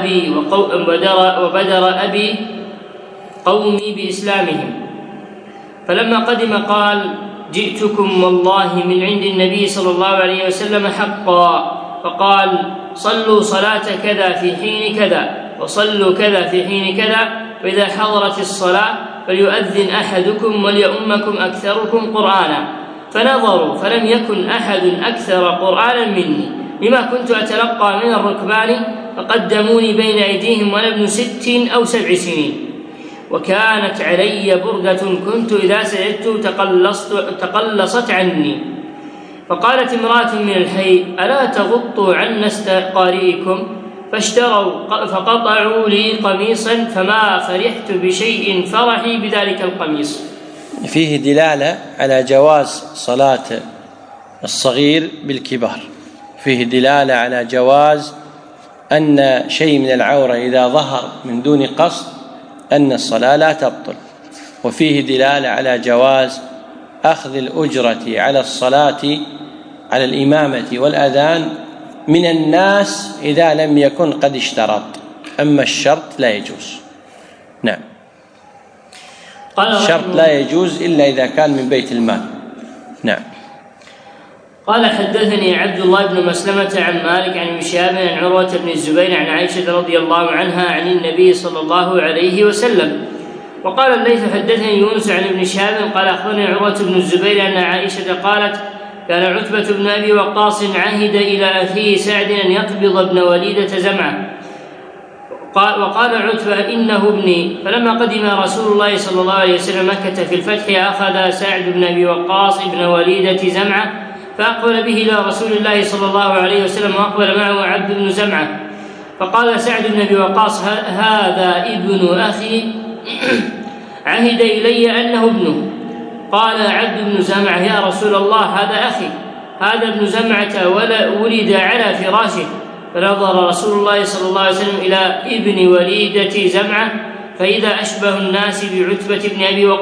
أبي قومي بإسلامهم. فلما قدم قال جئتكم والله من عند النبي صلى الله عليه وسلم حقا، فقال صلوا صلاة كذا في حين كذا وصلوا كذا في حين كذا، فإذا حضرت الصلاة فليؤذن أحدكم وليؤمكم أكثركم قرآنا. فنظروا فلم يكن أحد أكثر قرآنا مني، لما كنت أتلقى من الركبان، فقدموني بين أيديهم وأنا ابن 6 أو 7 سنين. وكانت علي بردة كنت إذا سجدت تقلصت عني. فقالت امرأة من الحي ألا تغطوا عن قارئكم؟ فاشتروا فقطعوا لي قميصا، فما فرحت بشيء فرحي بذلك القميص. فيه دلالة على جواز صلاة الصغير بالكبار، فيه دلالة على جواز أن شيء من العورة إذا ظهر من دون قصد أن الصلاة لا تبطل، وفيه دلالة على جواز أخذ الأجرة على الصلاة على الإمامة والأذان من الناس إذا لم يكن قد اشترط، أما الشرط لا يجوز. نعم. الشرط لا يجوز إلا إذا كان من بيت المال. نعم. قال حدثني عبد الله بن مسلمة عن مالك عن ابن شهاب عن عروة بن الزبير عن عائشة رضي الله عنها عن النبي صلى الله عليه وسلم. وقال الليث حدثني يونس عن ابن شهاب قال أخبرني عروة بن الزبير أن عائشة قالت كان عتبة بن أبي وقاص عهد إلى أخيه سعد أن يقبض ابن وليدة زمعة، وقال عتبة إنه ابني. فلما قدم رسول الله صلى الله عليه وسلم مكة في الفتح أخذ سعد بن أبي وقاص ابن وليدة زمعة فأقبل به إلى رسول الله صلى الله عليه وسلم، وأقبل معه عبد بن زمعة. فقال سعد بن أبي وقاص هذا ابن أخي عهد إلي أنه ابنه. قال عبد بن زمعة يا رسول الله هذا أخي، هذا ابن زمعة ولد على فراشه. فنظر رسول الله صلى الله عليه وسلم إلى ابن وليدة زمعة فإذا أشبه الناس بعتبة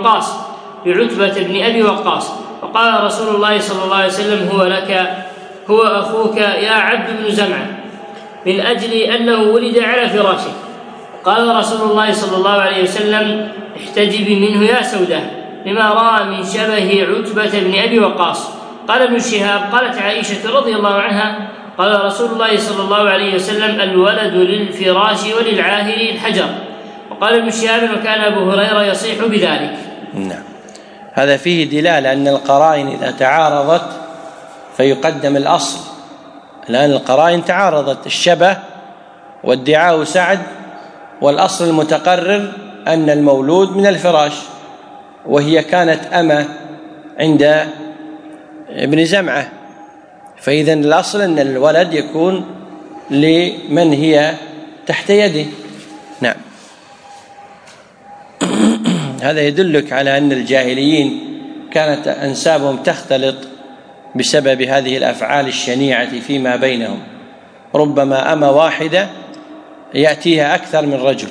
بن أبي وقاص. فقال رسول الله صلى الله عليه وسلم هو لك، هو أخوك يا عبد بن زمعة، من أجل أنه ولد على فراشه. قال رسول الله صلى الله عليه وسلم احتجبي منه يا سودة، لما رأى من شبه عتبة بن أبي وقاص. قال ابن شهاب قالت عائشة رضي الله عنها قال رسول الله صلى الله عليه وسلم الولد للفراش وللعاهر الحجر. وقال ابن شهاب وكان أبو هريرة يصيح بذلك. نعم. هذا فيه دلالة أن القرائن إذا تعارضت فيقدم الأصل. الآن القرائن تعارضت، الشبه وادعاء سعد، والأصل المتقرر أن المولود من الفراش، وهي كانت أمة عند ابن زمعة، فإذا الأصل أن الولد يكون لمن هي تحت يده. نعم. هذا يدلك على أن الجاهليين كانت أنسابهم تختلط بسبب هذه الأفعال الشنيعة فيما بينهم، ربما أمة واحدة يأتيها أكثر من رجل،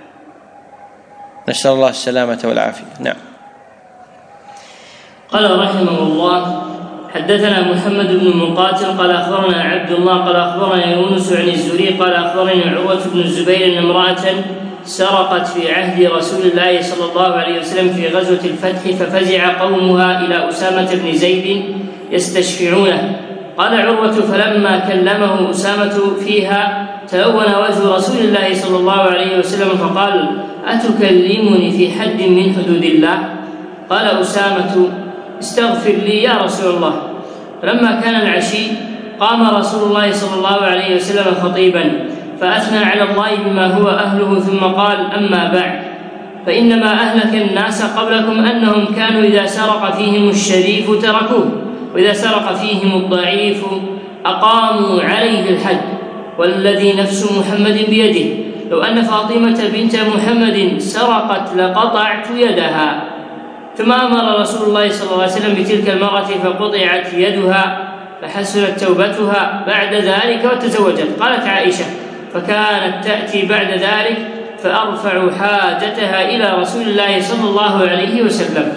نسأل الله السلامة والعافية. نعم. قال رحمه الله حدثنا محمد بن مقاتل قال أخبرنا عبد الله قال أخبرنا يونس عن الزهري قال أخبرني عروة بن الزبير أن امرأة سرقت في عهد رسول الله صلى الله عليه وسلم في غزوة الفتح، ففزع قومها إلى أسامة بن زيد يستشفعونه. قال عروة: فلما كلمه أسامة فيها تلون وجه رسول الله صلى الله عليه وسلم فقال: أتكلمني في حد من حدود الله؟ قال أسامة: استغفر لي يا رسول الله. فلما كان العشي قام رسول الله صلى الله عليه وسلم خطيبا فأثنى على الله بما هو أهله، ثم قال: أما بعد، فإنما أهلك الناس قبلكم أنهم كانوا إذا سرق فيهم الشريف تركوه، وإذا سرق فيهم الضعيف أقاموا عليه الحد، والذي نفس محمد بيده لو أن فاطمة بنت محمد سرقت لقطعت يدها. ثم أمر رسول الله صلى الله عليه وسلم بتلك المرأة فقطعت يدها، فحسنت توبتها بعد ذلك وتزوجت. قالت عائشة: فكانت تأتي بعد ذلك فأرفع حاجتها إلى رسول الله صلى الله عليه وسلم.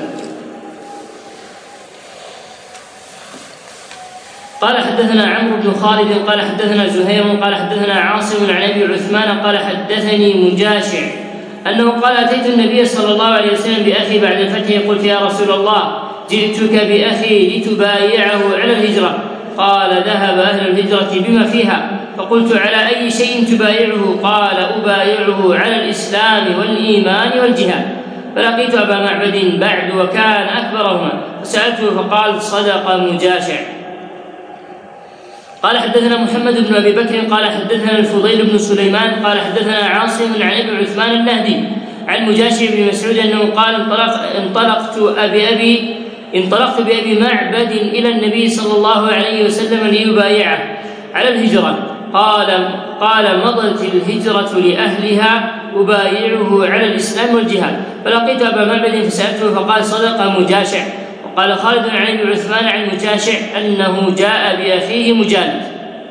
قال حدثنا عمرو بن خالد قال حدثنا زهير قال حدثنا عاصم عن أبي عثمان قال حدثني مجاشع أنه قال: أتيت النبي صلى الله عليه وسلم بأخي بعد الفتح، قلت: يا رسول الله، جئتك بأخي لتبايعه على الهجرة. قال: ذهب أهل الهجرة بما فيها. فقلت: على أي شيء تبايعه؟ قال: أبايعه على الإسلام والإيمان والجهاد. فلقيت أبا معبد بعد وكان أكبرهما فسألته فقال: صدق مجاشع. قال حدثنا محمد بن أبي بكر قال حدثنا الفضيل بن سليمان قال حدثنا عاصم عن أبي عثمان النهدي عن مجاشع بن مسعود أنه قال: انطلقت بأبي معبد إلى النبي صلى الله عليه وسلم ليبايعه على الهجرة. قال: مضت الهجرة لأهلها أبايعه على الإسلام والجهاد. فلقيت أبا معبد فسألته فقال: صدق مجاشع. وقال خالد عن أبي عثمان عن مجاشع أنه جاء بأخيه مجالد.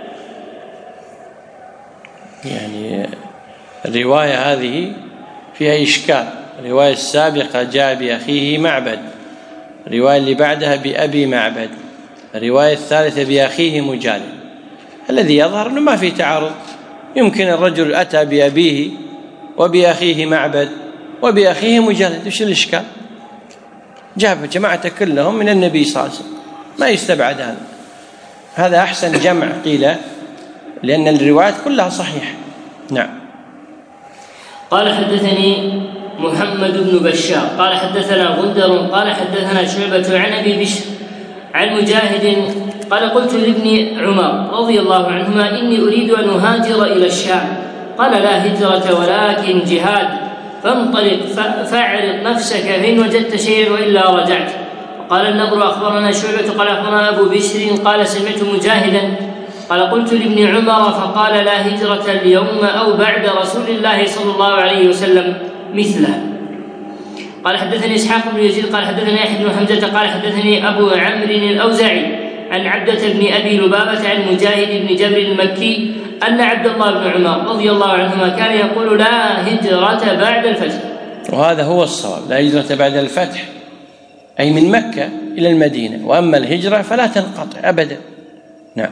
يعني الرواية هذه فيها إشكال. الرواية السابقة جاء بأخيه معبد، الرواية اللي بعدها بأبي معبد، الرواية الثالثة بأخيه مجالد. الذي يظهر أنه ما في تعارض، يمكن الرجل أتى بأبيه وبأخيه معبد وبأخيه مجالد، وش الإشكال؟ جاب جماعة كلهم من النبي صلى الله عليه وسلم، ما يستبعد هذا أحسن جمع قيل، لأن الروايات كلها صحيحة. نعم. قال حدثني محمد بن بشار قال حدثنا غندر قال حدثنا شعبة عن أبي بشر عن مجاهد قال: قلت لابن عمر رضي الله عنهما: إني أريد أن أهاجر إلى الشام. قال: لا هجرة ولكن جهاد، فانطلق فاعرض نفسك فإن وجدت شيئا وإلا رجعت. قال النضر: أخبرنا شعبة قال أخبرنا أبو بشر قال: سمعت مجاهدا قال: قلت لابن عمر فقال: لا هجرة اليوم أو بعد رسول الله صلى الله عليه وسلم مثله. قال حدثني إسحاق بن يزيد قال حدثني يحيى بن حمزة قال حدثني أبو عمرو الأوزاعي عن عبدة بن أبي لبابة عن مجاهد بن جبر المكي أن عبد الله بن عمر رضي الله عنهما كان يقول: لا هجرة بعد الفتح. وهذا هو الصواب، لا هجرة بعد الفتح، أي من مكة إلى المدينة، وأما الهجرة فلا تنقطع أبدا. نعم.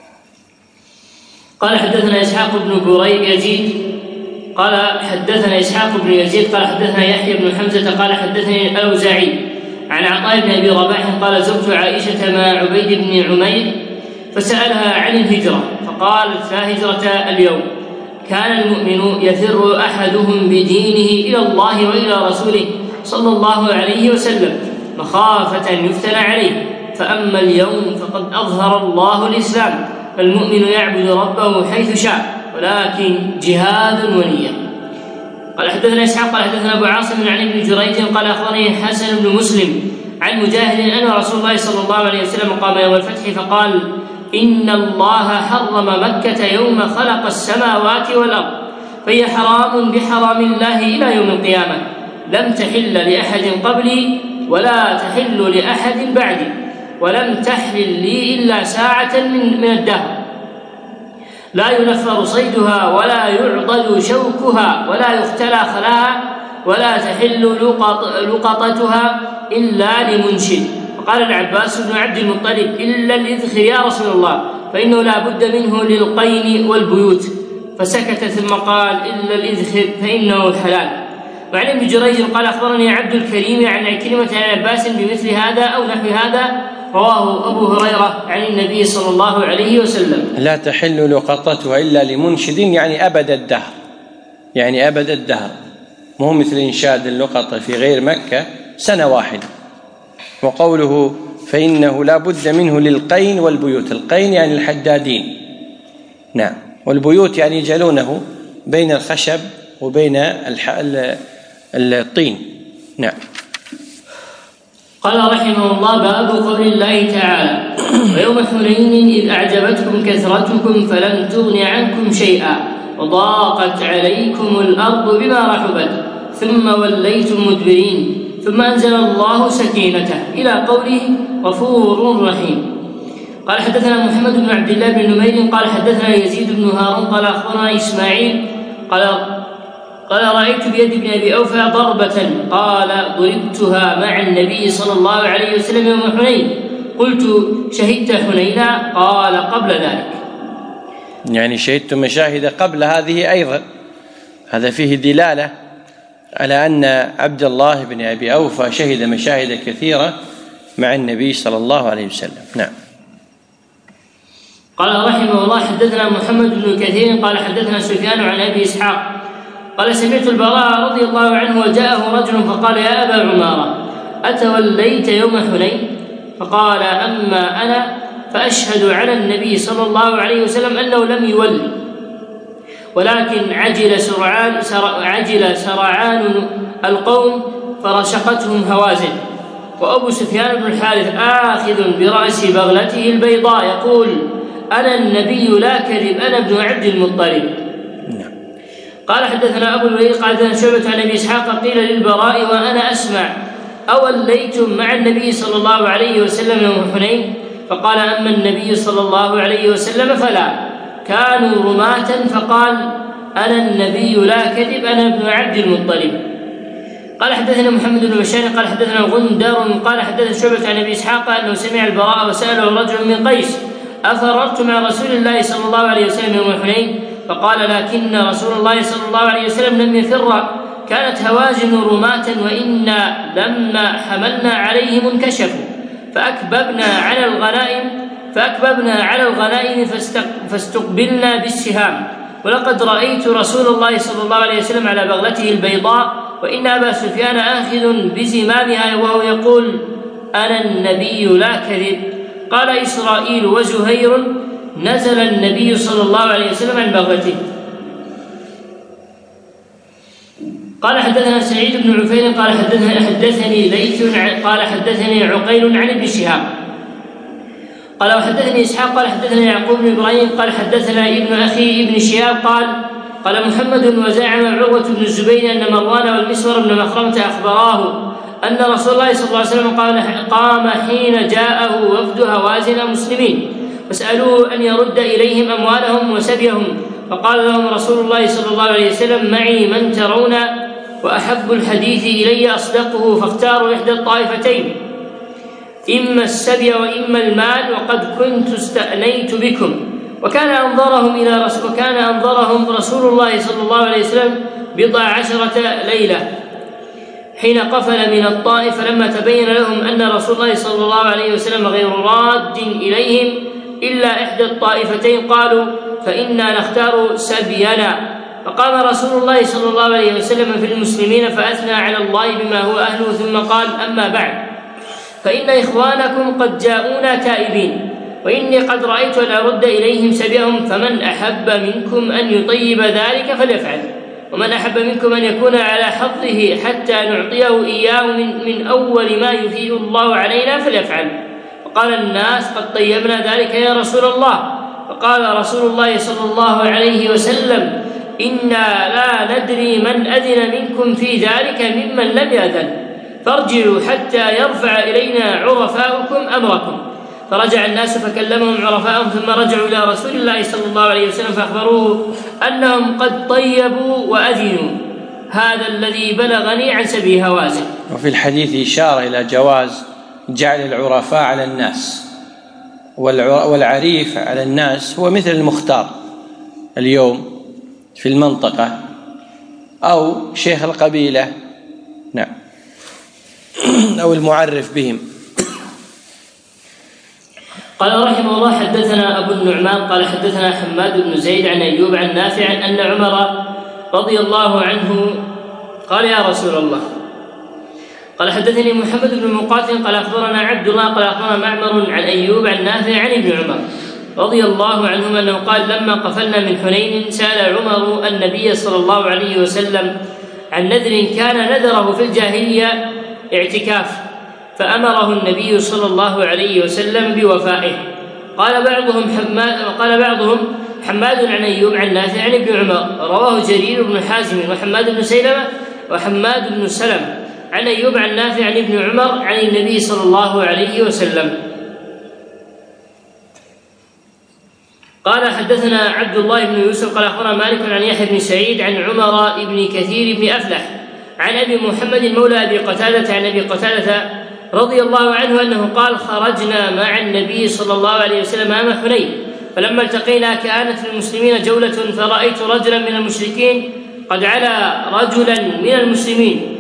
قال حدثنا إسحاق بن يزيد قال حدثنا إسحاق بن يزيد قال حدثنا يحيى بن حمزة قال حدثني الأوزاعي عن عطاء بن أبي رباح قال: زرت عائشة مع عبيد بن عمير فسألها عن الهجرة فقالت: لا هجرة اليوم. كان المؤمن يفر أحدهم بدينه إلى الله وإلى رسوله صلى الله عليه وسلم مخافة يفتن عليه، فأما اليوم فقد أظهر الله الإسلام، فالمؤمن يعبد ربه حيث شاء، ولكن جهاد ونية. قال حدثنا إسحاق قال حدثنا أبو عاصم عن ابن جريج قال أخبرني حسن بن مسلم عن مجاهد أن رسول الله صلى الله عليه وسلم قام يوم الفتح فقال: إن الله حرم مكة يوم خلق السماوات والأرض، فهي حرام بحرام الله إلى يوم القيامة، لم تحل لأحد قبلي ولا تحل لأحد بعدي، ولم تحلل لي إلا ساعة من الدهر، لا ينفر صيدها ولا يعضد شوكها ولا يختلى خلاها ولا تحل لقطتها إلا لمنشد. فقال العباس بن عبد المطلب: إلا الإذخر يا رسول الله، فإنه لا بد منه للقين والبيوت. فسكت ثم قال: إلا الإذخر فإنه حلال. وعن ابن جريج قال: أخبرني عبد الكريم عن عكرمة عن عباس بمثل هذا أو نحو هذا، رواه أبو هريرة عن النبي صلى الله عليه وسلم. لا تحل لقطتها إلا لمنشد، يعني أبد الدهر، يعني أبد الدهر، مو مثل إنشاد اللقطة في غير مكة سنة واحدة. وقوله فإنه لا بد منه للقين والبيوت، القين يعني الحدادين، نعم، والبيوت يعني يجعلونه بين الخشب وبين الطين، نعم. قال رحمه الله: باب قول الله تعالى: ويوم حنين إذ أعجبتكم كثرتكم فلم تغن عنكم شيئا وضاقت عليكم الأرض بما رحبت ثم وليتم مدبرين ثم أنزل الله سكينته إلى قوله: غفور رحيم. قال حدثنا محمد بن عبد الله بن نمير قال حدثنا يزيد بن هارون قال أخبرنا إسماعيل قال رأيت بيد ابن أبي أوفى ضربة، قال ضربتها مع النبي صلى الله عليه وسلم يوم حنين. قلت: شهدت حنينا؟ قال: قبل ذلك. يعني شهدت مشاهد قبل هذه أيضا. هذا فيه دلالة على أن عبد الله بن أبي أوفى شهد مشاهد كثيرة مع النبي صلى الله عليه وسلم، نعم. قال رحمه الله: حدثنا محمد بن كثير قال حدثنا سفيان عن أبي إسحاق قال: سمعت البراء رضي الله عنه وجاءه رجل فقال: يا أبا عمارة، أتوليت يوم حنين؟ فقال: أما أنا فأشهد على النبي صلى الله عليه وسلم أنه لم يولي، ولكن عجل سرعان القوم فرشقتهم هوازن. وأبو سفيان بن الحارث آخذ برأس بغلته البيضاء يقول: أنا النبي لا كذب، أنا ابن عبد المطلب. قال حدثنا أبو الوليد قال حدثنا شعبة عن أبي إسحاق قيل للبراء وأنا أسمع: أوليتم مع النبي صلى الله عليه وسلم يوم حنين؟ فقال: أما النبي صلى الله عليه وسلم فلا، كانوا رماة. فقال: أنا النبي لا كذب، أنا ابن عبد المطلب. قال حدثنا محمد بن بشار قال حدثنا غندر قال حدثنا شعبة عن أبي إسحاق أنه سمع البراء وسأله رجل من قيس: أفررت مع رسول الله صلى الله عليه وسلم يوم حنين؟ فقال: لكن رسول الله صلى الله عليه وسلم لم يفر، كانت هوازن رماة وإنا لما حملنا عليهم انكشفوا فأكببنا على الغنائم فاستقبلنا بالسهام. ولقد رأيت رسول الله صلى الله عليه وسلم على بغلته البيضاء وإن أبا سفيان آخذ بزمامها وهو يقول: أنا النبي لا كذب. قال إسرائيل وزهير: نزل النبي صلى الله عليه وسلم عن بغلته. قال حدثنا سعيد بن عفير قال حدثني ليث قال حدثني عقيل عن ابن شهاب قال وحدثني إسحاق قال حدثنا يعقوب بن إبراهيم قال حدثنا ابن أخي ابن شهاب قال محمد وزعم عروة بن الزبير أن مروان والمسور بن مخرمة أخبراه أن رسول الله صلى الله عليه وسلم قام حين جاءه وفد هوازن مسلمين فسألوه أن يرد إليهم أموالهم وسبيهم، فقال لهم رسول الله صلى الله عليه وسلم: معي من ترون وأحب الحديث إلي أصدقه، فاختاروا إحدى الطائفتين، إما السبي وإما المال، وقد كنت استأنيت بكم. وكان أنظرهم رسول الله صلى الله عليه وسلم 14 ليلة حين قفل من الطائف، فلما تبين لهم أن رسول الله صلى الله عليه وسلم غير راد إليهم إلا إحدى الطائفتين قالوا: فإنا نختار سبينا. فقام رسول الله صلى الله عليه وسلم في المسلمين فأثنى على الله بما هو أهله، ثم قال: أما بعد، فإن إخوانكم قد جاءونا تائبين، وإني قد رأيت أن أرد إليهم سبيهم، فمن أحب منكم أن يطيب ذلك فليفعل، ومن أحب منكم أن يكون على حظه حتى نعطيه إياه من أول ما يفيء الله علينا فليفعل. فقال الناس: قد طيبنا ذلك يا رسول الله. فقال رسول الله صلى الله عليه وسلم: إنا لا ندري من أذن منكم في ذلك ممن لم يأذن، فارجعوا حتى يرفع إلينا عرفاؤكم أمركم. فرجع الناس فكلمهم عرفاءهم، ثم رجعوا إلى رسول الله صلى الله عليه وسلم فأخبروه أنهم قد طيبوا وأذنوا. هذا الذي بلغني عن سبي هوازن. وفي الحديث إشارة إلى جواز جعل العرفاء على الناس، والعريف على الناس هو مثل المختار اليوم في المنطقة أو شيخ القبيلة، نعم، أو المعرف بهم. قال رحمه الله: حدثنا أبو النعمان قال حدثنا حماد بن زيد عن أيوب عن نافع أن عمر رضي الله عنه قال: يا رسول الله. قال حدثني محمد بن مقاتل قال أخبرنا عبد الله قال أخبرنا معمر عن أيوب عن نافع عن ابن عمر رضي الله عنهما أنه قال: لما قفلنا من حنين سأل عمر النبي صلى الله عليه وسلم عن نذر كان نذره في الجاهلية اعتكاف، فأمره النبي صلى الله عليه وسلم بوفائه. قال بعضهم حماد عن أيوب عن نافع عن ابن عمر. رواه جرير بن حازم وحماد بن سلمة وحماد بن سلمة عن أيوب عن نافع عن ابن عمر عن النبي صلى الله عليه وسلم. قال حدثنا عبد الله بن يوسف قال أخبرنا مالك عن يحيى بن سعيد عن عمر بن كثير بن أفلح عن أبي محمد مولى أبي قتادة عن أبي قتادة رضي الله عنه أنه قال: خرجنا مع النبي صلى الله عليه وسلم أمام حنين، فلما التقينا كانت للمسلمين جولة، فرأيت رجلا من المشركين قد علا رجلا من المسلمين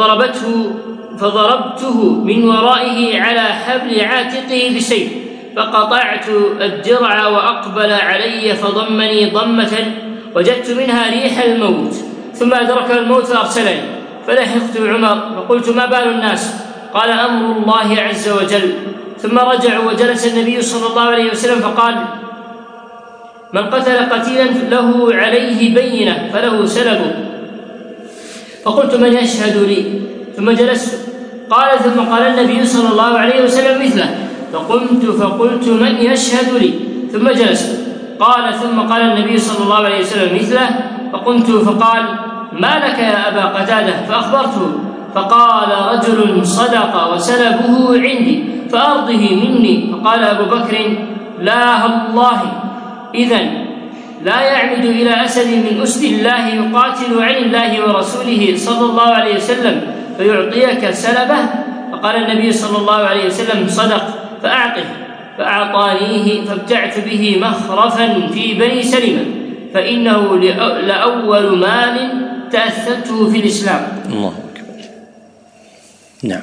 فضربته من ورائه على حبل عاتقه بسيف، فقطعت الدرع وأقبل علي فضمني ضمة وجدت منها ريح الموت، ثم أدرك الموت فأرسلني، فلحقت عمر فقلت: ما بال الناس؟ قال: أمر الله عز وجل. ثم رجع وجلس النبي صلى الله عليه وسلم فقال: من قتل قتيلا له عليه بينة فله سلبه. فقلت: من يشهد لي؟ ثم جلست. قال: ثم قال النبي صلى الله عليه وسلم مثله، فقمت فقلت: من يشهد لي؟ ثم جلست. قال: ثم قال النبي صلى الله عليه وسلم مثله، فقمت فقال: ما لك يا أبا قتادة؟ فأخبرته، فقال: رجل صدق وسلبه عندي فأرضه مني. فقال أبو بكر: لا الله، إذن لا يعمد إلى أسد من أسد الله يقاتل عن الله ورسوله صلى الله عليه وسلم فيعطيك سلبه؟ فقال النبي صلى الله عليه وسلم: صدق، فأعطه. فأعطانيه فابتعت به مخرفا في بني سلمة، فإنه لأول مال تأثرته في الإسلام. الله أكبر. نعم.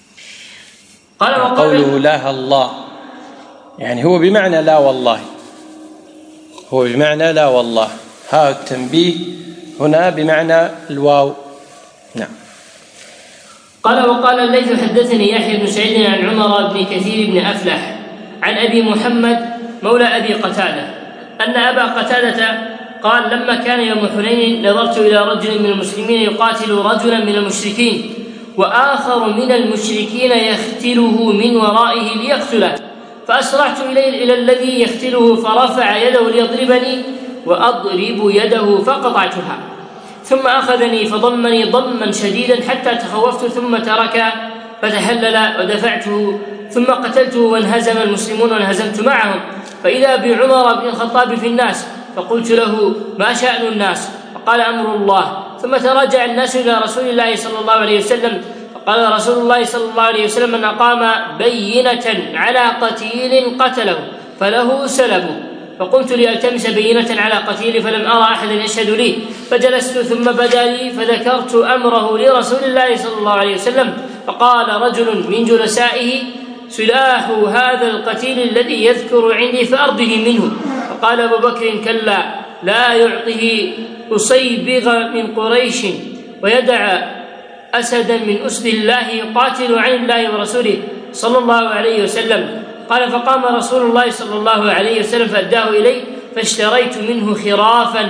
قوله لا الله يعني هو بمعنى لا والله، هو بمعنى لا والله، ها التنبيه هنا بمعنى الواو. نعم. قال: وقال الليث حدثني يحيى بن سعيد عن عمر بن كثير بن أفلح عن أبي محمد مولى أبي قتادة أن أبا قتادة قال: لما كان يوم حنين نظرت إلى رجل من المسلمين يقاتل رجلا من المشركين، وآخر من المشركين يختله من ورائه ليقتله، فأسرعت إلى الذي يختله فرفع يده ليضربني وأضرب يده فقطعتها، ثم أخذني فضمني ضما شديدا حتى تخوفت، ثم ترك فتحلل ودفعته، ثم قتلته وانهزم المسلمون وانهزمت معهم، فإذا بعمر بن الخطاب في الناس، فقلت له: ما شأن الناس؟ فقال: أمر الله. ثم تراجع الناس إلى رسول الله صلى الله عليه وسلم، فقال رسول الله صلى الله عليه وسلم: من أقام بينة على قتيل قتله فله سلبه. فقمت لألتمس بينة على قتيل فلم أرى أحدا يشهد لي، فجلست ثم بدا لي فذكرت أمره لرسول الله صلى الله عليه وسلم، فقال رجل من جلسائه: سلاح هذا القتيل الذي يذكر عندي فأرضه منه. فقال أبو بكر: كلا، لا يعطه أصيبغ من قريش ويدع أسدا من أسد الله يقاتل عن الله ورسوله صلى الله عليه وسلم. قال: فقام رسول الله صلى الله عليه وسلم فأداه إلي، فاشتريت منه خرافا،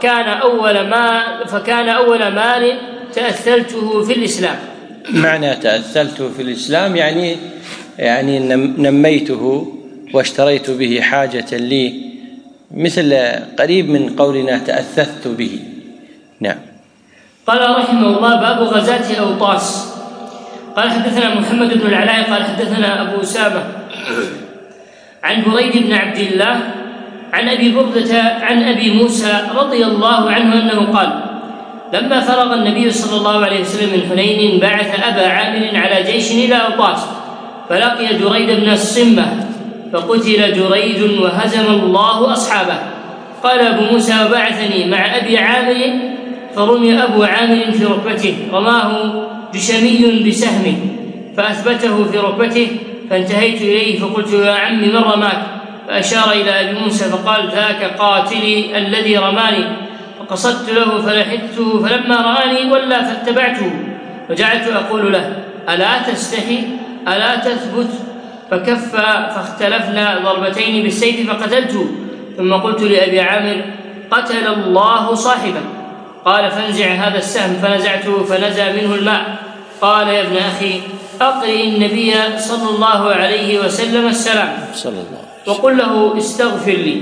فكان أول مال تأثلته في الإسلام. معنى تأثلته في الإسلام يعني نميته واشتريت به حاجة لي، مثل قريب من قولنا تأثثت به. نعم. قال رحمه الله: باب غزاة أوطاس. قال: حدثنا محمد بن العلاء قال: حدثنا أبو أسامة عن بريد بن عبد الله عن أبي بردة عن أبي موسى رضي الله عنه أنه قال: لما فرغ النبي صلى الله عليه وسلم من حنين بعث أبا عامر على جيش إلى أوطاس، فلقي جريد بن الصمة فقتل جريد وهزم الله أصحابه. قال أبو موسى: وبعثني مع أبي عامر فرمي أبو عامر في ركبته، رماه جشمي بسهمه فأثبته في ركبته، فانتهيت إليه فقلت: يا عم من رماك؟ فأشار إلى أبي موسى فقال: ذاك قاتلي الذي رماني. فقصدت له فلحقته، فلما رآني ولى فاتبعته، وجعلت أقول له: ألا تستحي؟ ألا تثبت؟ فكف، فاختلفنا ضربتين بالسيف فقتلته. ثم قلت لأبي عامر: قتل الله صاحبك. قال: فانزع هذا السهم. فنزعته فنزع منه الماء. قال: يا ابن أخي، أقرئ النبي صلى الله عليه وسلم السلام وقل له استغفر لي.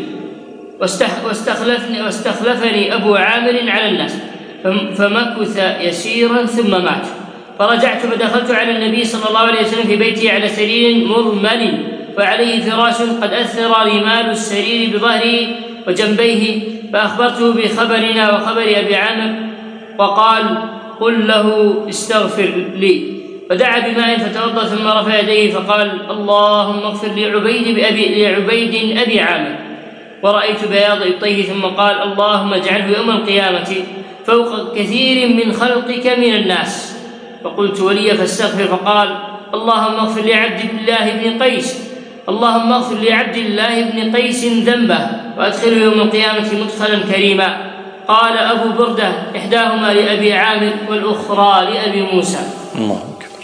واستخلفني أبو عامر على الناس، فمكث يسيرا ثم مات. فرجعت فدخلت على النبي صلى الله عليه وسلم في بيته على سرير مرمل وعليه فراش قد أثر رمال السرير بظهره وجنبيه، فأخبرته بخبرنا وخبر أبي عامر، وقال: قل له استغفر لي. فدعا بماء فتوضأ ثم رفع يديه فقال: اللهم اغفر لعبيد أبي عامر. ورأيت بياض إبطيه ثم قال: اللهم اجعله يوم القيامة فوق كثير من خلقك من الناس. فقلت: ولي فاستغفر. فقال: اللهم اغفر لعبد الله بن قيس، اللهم اغفر لعبد الله بن قيس ذنبه وأدخله يوم القيامة مدخلا كريما. قال أبو بردة: إحداهما لأبي عامر والأخرى لأبي موسى. الله أكبر.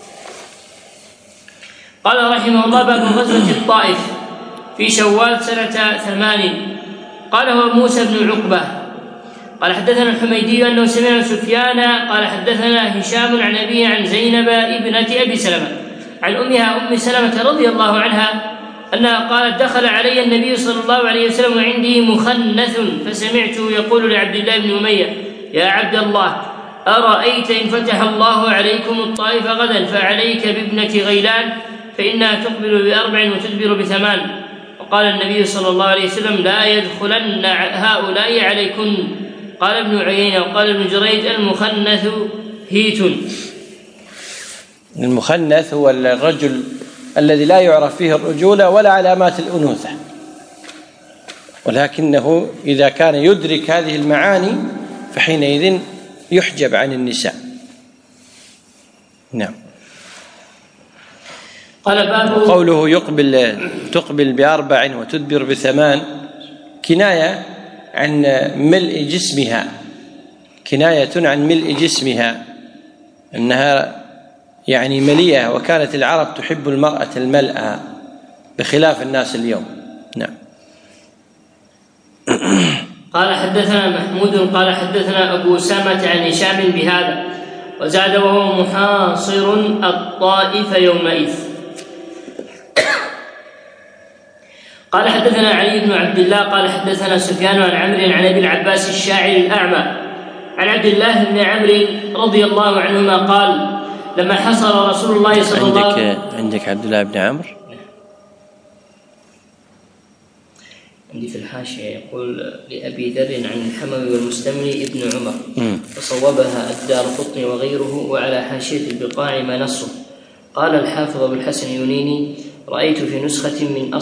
قال رحمه الله: باب غزوة الطائف في شوال سنة 8. قال: هو موسى بن عقبة قال حدثنا الحميدي أنه سمع سفيان قال حدثنا هشام عن أبيه عن زينب ابنة أبي سلمة عن أمها أم سلمة رضي الله عنها أنها قالت: دخل علي النبي صلى الله عليه وسلم وعندي مخنث، فسمعته يقول لعبد الله بن أمية: يا عبد الله، أرأيت إن فتح الله عليكم الطائف غدا فعليك بابنة غيلان، فإنها تقبل ب4 وتدبر ب8. وقال النبي صلى الله عليه وسلم: لا يدخلن هؤلاء عليكن. قال ابن عيينة وقال ابن جريج: المخنث هيت. المخنث هو الرجل الذي لا يعرف فيه الرجولة ولا علامات الأنوثة، ولكنه إذا كان يدرك هذه المعاني فحينئذ يحجب عن النساء. نعم. قال: باب قوله تقبل ب4 وتدبر ب8 كناية عن ملء جسمها، كناية عن ملء جسمها، أنها يعني مليئة، وكانت العرب تحب المرأة الملأة بخلاف الناس اليوم. نعم. قال: حدثنا محمود قال حدثنا أبو أسامة عن هشام بهذا، وزاد: وهو محاصر الطائف يومئذ. قال: حدثنا علي بن عبد الله قال حدثنا سفيان عن عمرو عن أبي العباس الشاعر الأعمى عن عبد الله بن عمرو رضي الله عنهما قال: لما حصر رسول الله صلى الله عليه وسلم. عندك عبد الله بن عمرو؟ عندي في الحاشية يقول: لأبي ذر عن الحموي والمستملي ابن عمر، وصوبها الدارقطني وغيره، وعلى حاشية البقاع ما نصه. قال الحافظ أبو الحسن يونيني: رأيت في نسخة من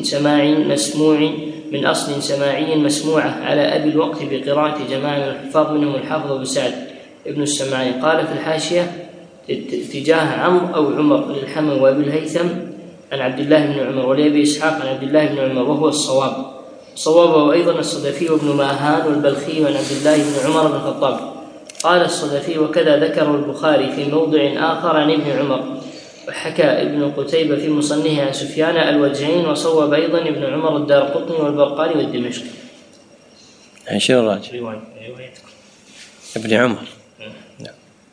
أصل سماعي مسموعة على أبي الوقت بقراءة جماعة من الحفاظ منهم الحافظ أبو سعد ابن السماعي. قال في الحاشية: اتجاه عمرو أو عمر للحموي وأبي الهيثم عن عبد الله بن عمر، ولأبي إسحاق عن عبد الله بن عمر، وهو الصواب. صوابه أيضا الصدفي وابن ماهان والبلخي عن عبد الله بن عمر بن الخطاب. قال الصدفي: وكذا ذكره البخاري في موضع آخر عن ابن عمر. وحكى ابن قتيبة في مصنفه عن سفيان الوجهين، وصوب أيضا ابن عمر الدارقطني والبرقاني والدمشقي. يعني شنو الراجح؟ رواية ابن عمر. نعم.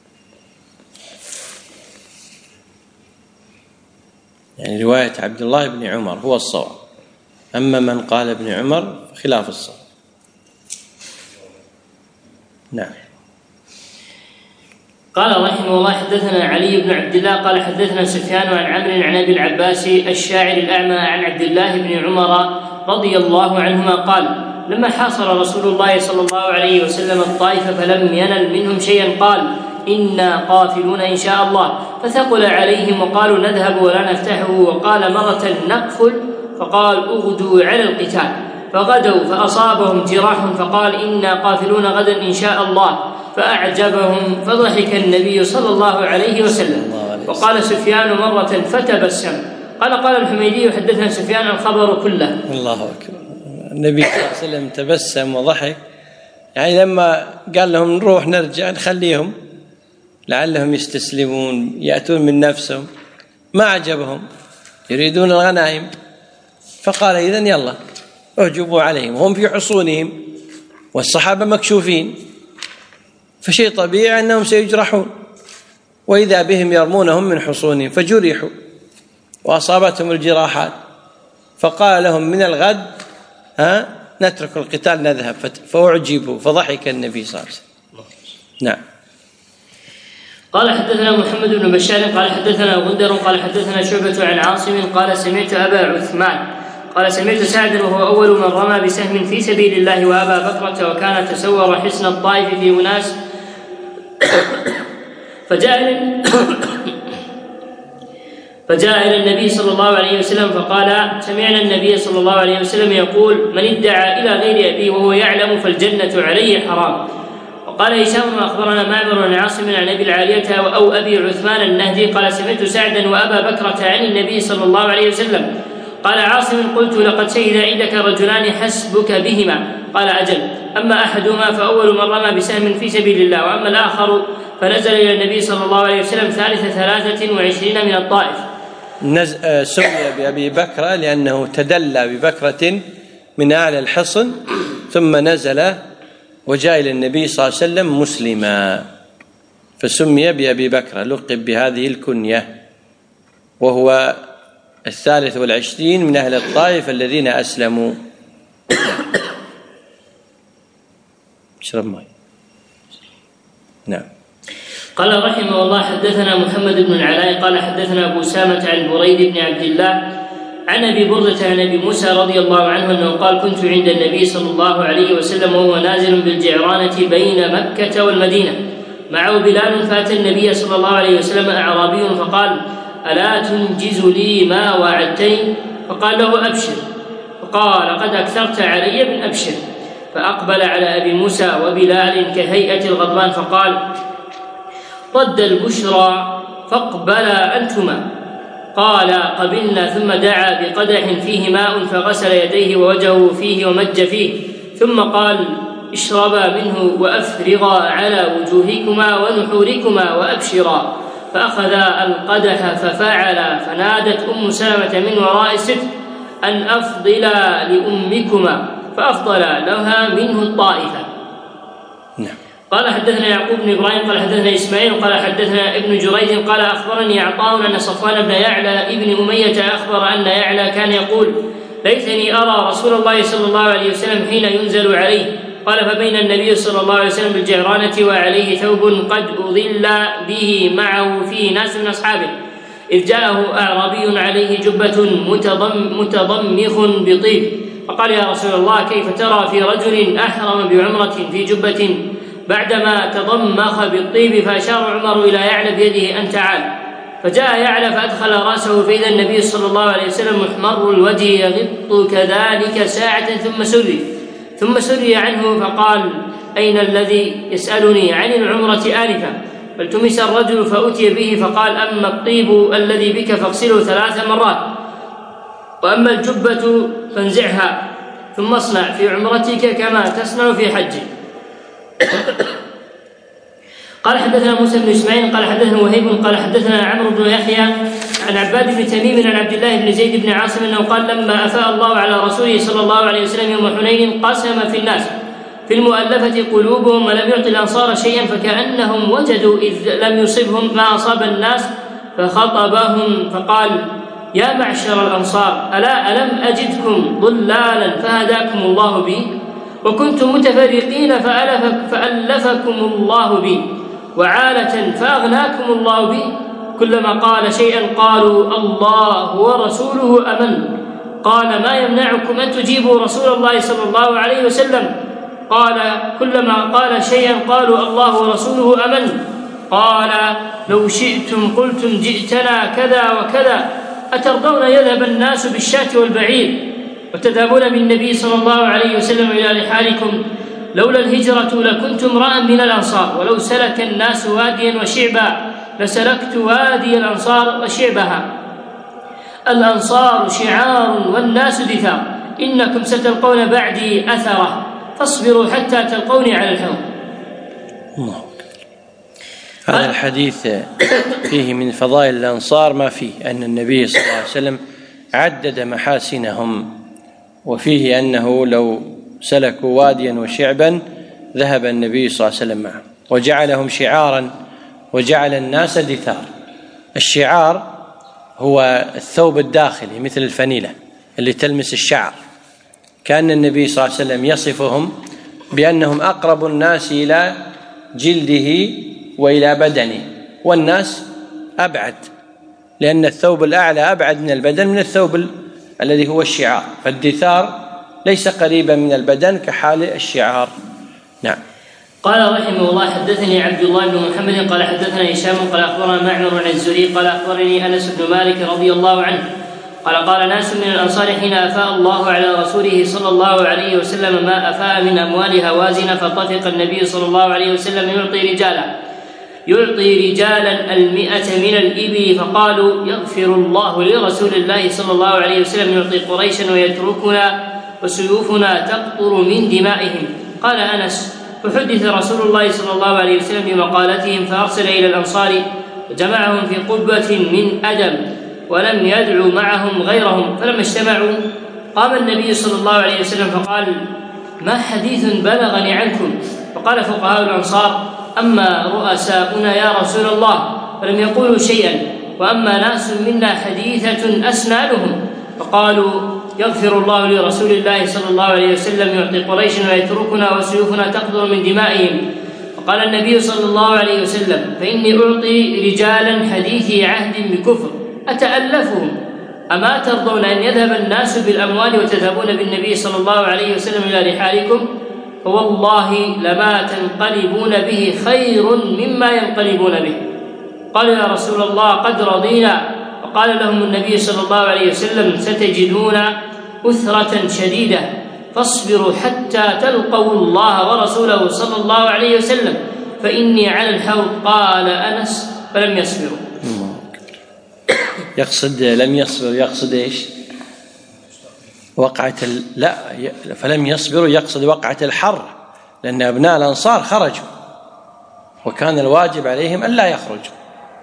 يعني رواية عبد الله بن عمر هو الصواب، أما من قال ابن عمر خلاف الصواب. نعم. قال رحمه الله: حدثنا علي بن عبد الله قال حدثنا سفيان عن عمرو عن أبي العباس الشاعر الأعمى عن عبد الله بن عمر رضي الله عنهما قال: لما حاصر رسول الله صلى الله عليه وسلم الطائف فلم ينل منهم شيئا قال: إنا قافلون إن شاء الله، فثقل عليهم وقالوا نذهب ولا نفتحه، وقال مرة نقفل فقال اغدوا على القتال، فغدوا فأصابهم جراح فقال إنا قافلون غدا إن شاء الله، فأعجبهم فضحك النبي صلى الله عليه وسلم. وقال سفيان مرة فتبسم. قال الحميدي حدثنا سفيان الخبر كله. الله أكبر. النبي صلى الله عليه وسلم تبسم وضحك، يعني لما قال لهم نروح نرجع نخليهم لعلهم يستسلمون يأتون من نفسهم، ما عجبهم يريدون الغنائم، فقال إذن يلا اهجبوا عليهم، هم في حصونهم والصحابة مكشوفين، فشيء طبيعي أنهم سيجرحون، وإذا بهم يرمونهم من حصونهم فجرحوا وأصابتهم الجراحات، فقال لهم من الغد نترك القتال نذهب، فأعجبوا فضحك النبي صلى الله عليه وسلم. نعم. قال حدثنا محمد بن بشار قال حدثنا غندر قال حدثنا شعبة عن عاصم قال سمعت أبا عثمان قال سمعت سعد وهو أول من رمى بسهم في سبيل الله وأبا بكرة، وكان تسور حصن الطائف في أناس، فجاء إلى النبي صلى الله عليه وسلم فقال سمعنا النبي صلى الله عليه وسلم يقول من ادعى إلى غير أبيه وهو يعلم فالجنة عليه حرام. وقال هشام أخبرنا معمر بن عاصم عن أبي العالية أو أبي عثمان النهدي قال سمعت سعدا وأبا بكرة عن النبي صلى الله عليه وسلم. قال عاصم قلت لقد شهد عندك رجلان حسبك بهما، قال أجل، أما أحدهما فأول من رمى بسهم في سبيل الله، وأما الآخر فنزل إلى النبي صلى الله عليه وسلم ثالث 23 من الطائف. سمي بأبي بكرة لأنه تدلى ببكرة من أعلى الحصن ثم نزل وجاء إلى النبي صلى الله عليه وسلم مسلما، فسمي بأبي بكرة، لقب بهذه الكنية، وهو 23 من أهل الطائف الذين أسلموا. اشرب ماء. نعم. قال رحمه الله حدثنا محمد بن العلاء قال حدثنا أبو سامة عن بريد بن عبد الله عن أبي بردة عن أبي موسى رضي الله عنه أنه قال كنت عند النبي صلى الله عليه وسلم وهو نازل بالجعرانة بين مكة والمدينة معه بلال، فأتى النبي صلى الله عليه وسلم أعرابي فقال ألا تنجز لي ما وعدتني؟ فقال له أبشر، فقال قد أكثرت علي من أبشر، فأقبل على أبي موسى وبلال كهيئة الغضبان فقال رد البشرى فاقبلا أنتما، قال قبلنا، ثم دعا بقدح فيه ماء فغسل يديه ووجهه فيه ومج فيه، ثم قال اشربا منه وأفرغا على وجوهكما ونحوركما وأبشرا، فأخذا القدح ففعلا، فنادت أم سلمة من وراء الستر أن أفضلا لأمكما، فأفضل لها منه الطائفة. قال حدثنا يعقوب بن إبراهيم قال حدثنا إسماعيل قال حدثنا ابن جريج قال أخبرني عطاء أن صفوان بن يعلى ابن أمية أخبر أن يعلى كان يقول ليتني أرى رسول الله صلى الله عليه وسلم حين ينزل عليه. قال فبين النبي صلى الله عليه وسلم بالجعرانة وعليه ثوب قد أضل به معه فيه ناس من أصحابه، إذ جاءه أعرابي عليه جبة متضمخ بطيب، فقال يا رسول الله كيف ترى في رجل أحرم بعمرة في جبة بعدما تضمخ بالطيب؟ فأشار عمر إلى يعلى بيده أن تعال، فجاء يعلى فأدخل رأسه فإذا النبي صلى الله عليه وسلم محمر الوجه يغط كذلك ساعة ثم سري عنه، فقال أين الذي يسألني عن العمرة آنفا؟ فالتمس الرجل فأتي به فقال أما الطيب الذي بك فاغسله 3 مرات، وأما الجبة فانزعها، ثم اصنع في عمرتك كما تصنع في حجك. قال حدثنا موسى بن إسماعيل قال حدثنا وهيب قال حدثنا عمرو بن يحيى عن عباد بن تميم عن عبد الله بن زيد بن عاصم أنه قال لما أفاء الله على رسوله صلى الله عليه وسلم يوم حنين قسم في الناس في المؤلفة قلوبهم ولم يعط الأنصار شيئا، فكأنهم وجدوا إذ لم يصبهم ما أصاب الناس، فخطبهم فقال يا معشر الأنصار ألم أجدكم ضلالا فهداكم الله بي، وكنتم متفرقين فألفكم الله بي، وعالة فأغناكم الله بي، كلما قال شيئا قالوا الله ورسوله أمن، قال ما يمنعكم أن تجيبوا رسول الله صلى الله عليه وسلم؟ قال كلما قال شيئا قالوا الله ورسوله أمن، قال: لو شئتم قلتم جئتنا كذا وكذا، أترضون يذهب الناس بالشاة والبعير وتذهبون بالنبي صلى الله عليه وسلم إلى رحالكم؟ لولا الهجرة لكنت امرأ من الأنصار، ولو سلك الناس واديا وشعبا لسلكت وادي الأنصار وشعبها. الأنصار شعار والناس دثار، إنكم ستلقون بعدي أثرة، فاصبروا حتى تلقوني على الحوض. هذا الحديث فيه من فضائل الأنصار ما فيه أن النبي صلى الله عليه وسلم عدد محاسنهم، وفيه أنه لو سلكوا واديا وشعبا ذهب النبي صلى الله عليه وسلم معهم، وجعلهم شعارا وجعل الناس دثار. الشعار هو الثوب الداخلي مثل الفنيلة اللي تلمس الشعر. كان النبي صلى الله عليه وسلم يصفهم بأنهم أقرب الناس إلى جلده وإلى بدنه، والناس أبعد، لأن الثوب الأعلى أبعد من البدن من الثوب الذي هو الشعار، فالدثار ليس قريبا من البدن كحال الشعار. نعم. قال رحمه الله: حدثني عبد الله بن محمد قال حدثنا هشام قال أخبرنا معمر عن الزهري قال أخبرني أنس بن مالك رضي الله عنه قال ناس من الأنصار حين أفاء الله على رسوله صلى الله عليه وسلم ما أفاء من أموال هوازن، فطفق النبي صلى الله عليه وسلم يعطي رجالا 100 من الإبل، فقالوا: يغفر الله لرسول الله صلى الله عليه وسلم يعطي قريشا ويتركنا وسيوفنا تقطر من دمائهم. قال أنس: فحدث رسول الله صلى الله عليه وسلم بمقالتهم، فأرسل إلى الأنصار وجمعهم في قبة من أدم، ولم يدعو معهم غيرهم. فلما اجتمعوا قام النبي صلى الله عليه وسلم فقال: ما حديث بلغني عنكم؟ فقال فقهاء الأنصار: أما رؤساؤنا يا رسول الله فلم يقولوا شيئا، وأما ناس منا حديثة أسنانهم. فقالوا: يغفر الله لرسول الله صلى الله عليه وسلم يعطي قريشا ويتركنا وسيوفنا تقطر من دمائهم. فقال النبي صلى الله عليه وسلم: فإني أعطي رجالا حديثي عهد بكفر أتألفهم، أما ترضون أن يذهب الناس بالأموال وتذهبون بالنبي صلى الله عليه وسلم إلى رحالكم؟ فوالله لما تنقلبون به خير مما ينقلبون به. قالوا: يا رسول الله قد رضينا. فقال لهم النبي صلى الله عليه وسلم: ستجدون أثرة شديدة، فاصبروا حتى تلقوا الله ورسوله صلى الله عليه وسلم، فإني على الحوض. قال أنس: فلم يصبروا. يقصد لم يصبر، يقصد ايش؟ وقعة لا، فلم يصبروا يقصد وقعة الحر، لأن أبناء الأنصار خرجوا وكان الواجب عليهم أن لا يخرجوا.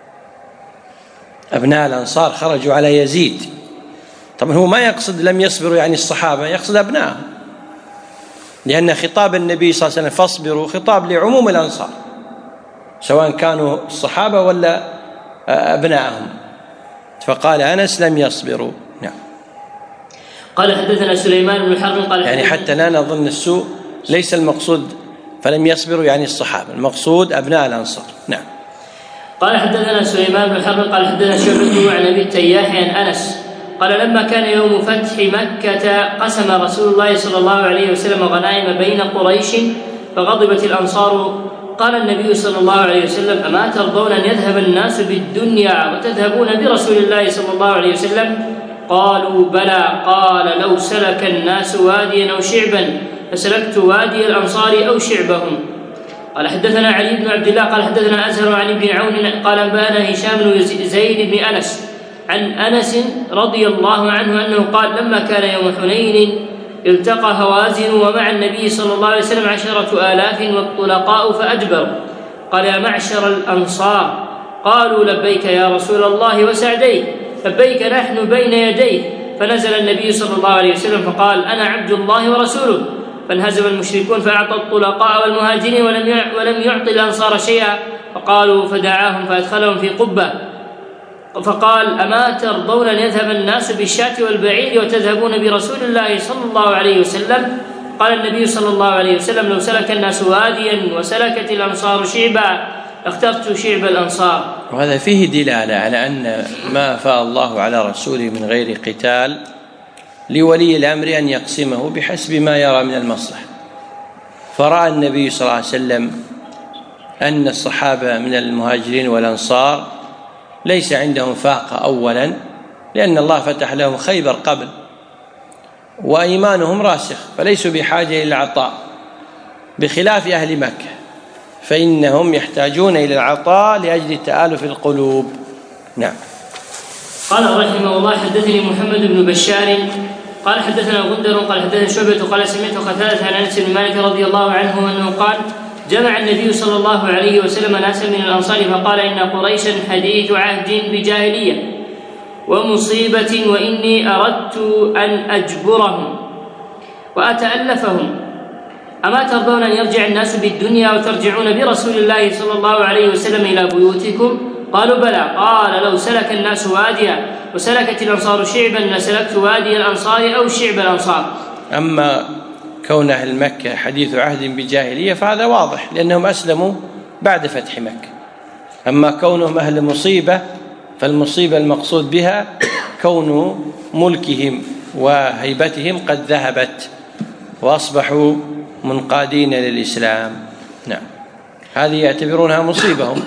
أبناء الأنصار خرجوا على يزيد. طبعا هو ما يقصد لم يصبروا يعني الصحابة، يقصد أبنائهم، لأن خطاب النبي صلى الله عليه وسلم فاصبروا خطاب لعموم الأنصار سواء كانوا الصحابة ولا أبنائهم. فقال أنس: لم يصبروا. نعم. قال حدثنا سليمان بن حرب قال يعني حتى لا نظن السوء، ليس المقصود فلم يصبروا يعني الصحابة، المقصود أبناء الأنصار. نعم. قال حدثنا سليمان بن حرب قال حدثنا شعبة عن أبي التياح عن أنس قال: لما كان يوم فتح مكة قسم رسول الله صلى الله عليه وسلم غنائم بين قريش فغضبت الأنصار. قال النبي صلى الله عليه وسلم: أما ترضون أن يذهب الناس بالدنيا وتذهبون برسول الله صلى الله عليه وسلم؟ قالوا: بلى. قال: لو سلك الناس واديا أو شعبا فسلكت وادي الأنصار أو شعبهم. قال حدثنا علي بن عبد الله قال حدثنا أزهر عن ابن عون قال أنبأنا هشام بن زيد بن أنس عن أنس رضي الله عنه أنه قال: لما كان يوم حنين التقى هوازن ومع النبي صلى الله عليه وسلم 10,000 والطلقاء فأجبروا. قال: يا معشر الأنصار. قالوا: لبيك يا رسول الله وسعديك، لبيك نحن بين يديك. فنزل النبي صلى الله عليه وسلم فقال: أنا عبد الله ورسوله. فانهزم المشركون فأعطى الطلقاء والمهاجرين ولم يعطي الأنصار شيئا. فقالوا فدعاهم فأدخلهم في قبة فقال: أما ترضون أن يذهب الناس بالشاة والبعير وتذهبون برسول الله صلى الله عليه وسلم؟ قال النبي صلى الله عليه وسلم: لو سلك الناس واديا وسلكت الأنصار شعبا لاخترت شعب الأنصار. وهذا فيه دلالة على أن ما أفاء الله على رسوله من غير قتال لولي الأمر أن يقسمه بحسب ما يرى من المصلحة. فرأى النبي صلى الله عليه وسلم أن الصحابة من المهاجرين والأنصار ليس عندهم فاقة أولا، لأن الله فتح لهم خيبر قبل، وإيمانهم راسخ فليسوا بحاجة إلى العطاء، بخلاف أهل مكة فإنهم يحتاجون إلى العطاء لأجل تآلف القلوب. نعم. قال رحمه الله: حدثني محمد بن بشار قال حدثنا غندر قال حدثنا شعبة قال سمعت قتادة عن أنس بن مالك رضي الله عنه أنه قال: جمع النبي صلى الله عليه وسلم ناسا من الأنصار فقال: إن قريشا حديث عهد بجاهلية ومصيبة، وإني أردت أن أجبرهم وأتألفهم، أما ترضون أن يرجع الناس بالدنيا وترجعون برسول الله صلى الله عليه وسلم إلى بيوتكم؟ قالوا: بلى. قال: لو سلك الناس واديا وسلكت الأنصار شعبا لسلكت وادي الأنصار أو شعب الأنصار. أما كون أهل مكة حديث عهد بجاهلية فهذا واضح، لأنهم أسلموا بعد فتح مكة. أما كونهم أهل مصيبة فالمصيبة المقصود بها كون ملكهم وهيبتهم قد ذهبت وأصبحوا منقادين للإسلام. نعم، هذه يعتبرونها مصيبهم.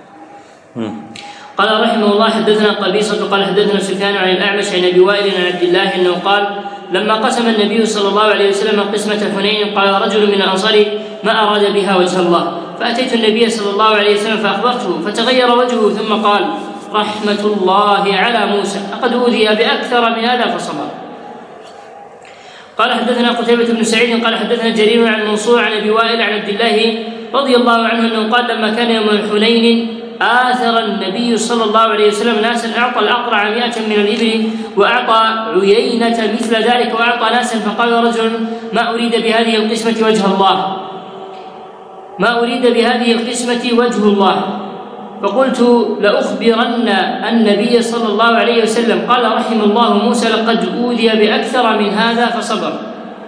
قال رحمه الله: حدثنا قبيصة قال حدثنا سفيان عن الأعمش عن أبي وائل عن عبد الله أنه قال: لما قسم النبي صلى الله عليه وسلم قسمة حنين قال رجل من الأنصار: ما أراد بها وجه الله، فأتيت النبي صلى الله عليه وسلم فأخبرته فتغير وجهه ثم قال: رحمة الله على موسى، لقد أوذي بأكثر من هذا فصبر. قال حدثنا قتيبة بن سعيد قال حدثنا جرير عن منصور عن أبي وائل عن عبد الله رضي الله عنه أنه قال: لما كان يوم حنين آثر النبي صلى الله عليه وسلم ناسا، أعطى الأقرع 100 من الإبل وأعطى عيينة مثل ذلك وأعطى ناسا، فقال رجل: ما أريد بهذه القسمة وجه الله، ما أريد بهذه القسمة وجه الله. فقلت: لأخبرن النبي صلى الله عليه وسلم. قال: رحم الله موسى، لقد أوذي بأكثر من هذا فصبر.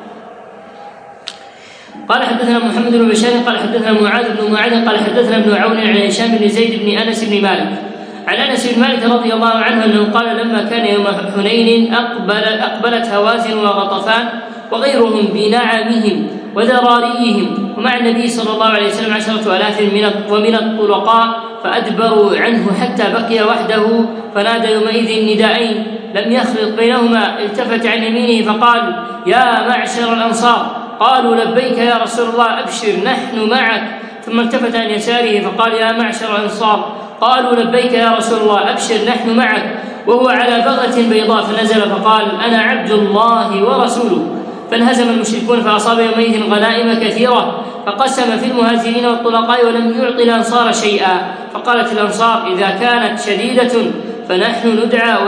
قال حدثنا محمد بن بشار قال حدثنا معاذ بن معاذ قال حدثنا ابن عون عن هشام بن زيد بن أنس بن مالك عن أنس بن مالك رضي الله عنه أنه قال: لما كان يوم حنين أقبلت هوازن وغطفان وغيرهم بنعمهم وذراريهم، ومع النبي صلى الله عليه وسلم 10,000 ومن الطلقاء، فأدبروا عنه حتى بقي وحده، فنادى يومئذ نداءين لم يخلط بينهما، التفت عن يمينه فقال: يا معشر الأنصار. قالوا: لبيك يا رسول الله، أبشر نحن معك. ثم التفت عن يساره فقال: يا معشر الأنصار. قالوا: لبيك يا رسول الله، أبشر نحن معك، وهو على بغلة بيضاء، فنزل فقال: أنا عبد الله ورسوله. فانهزم المشركون فأصاب يومئذ غنائم كثيرة، فقسم في المهاجرين والطلقاء ولم يعط الأنصار شيئا. فقالت الأنصار: إذا كانت شديدة فنحن ندعى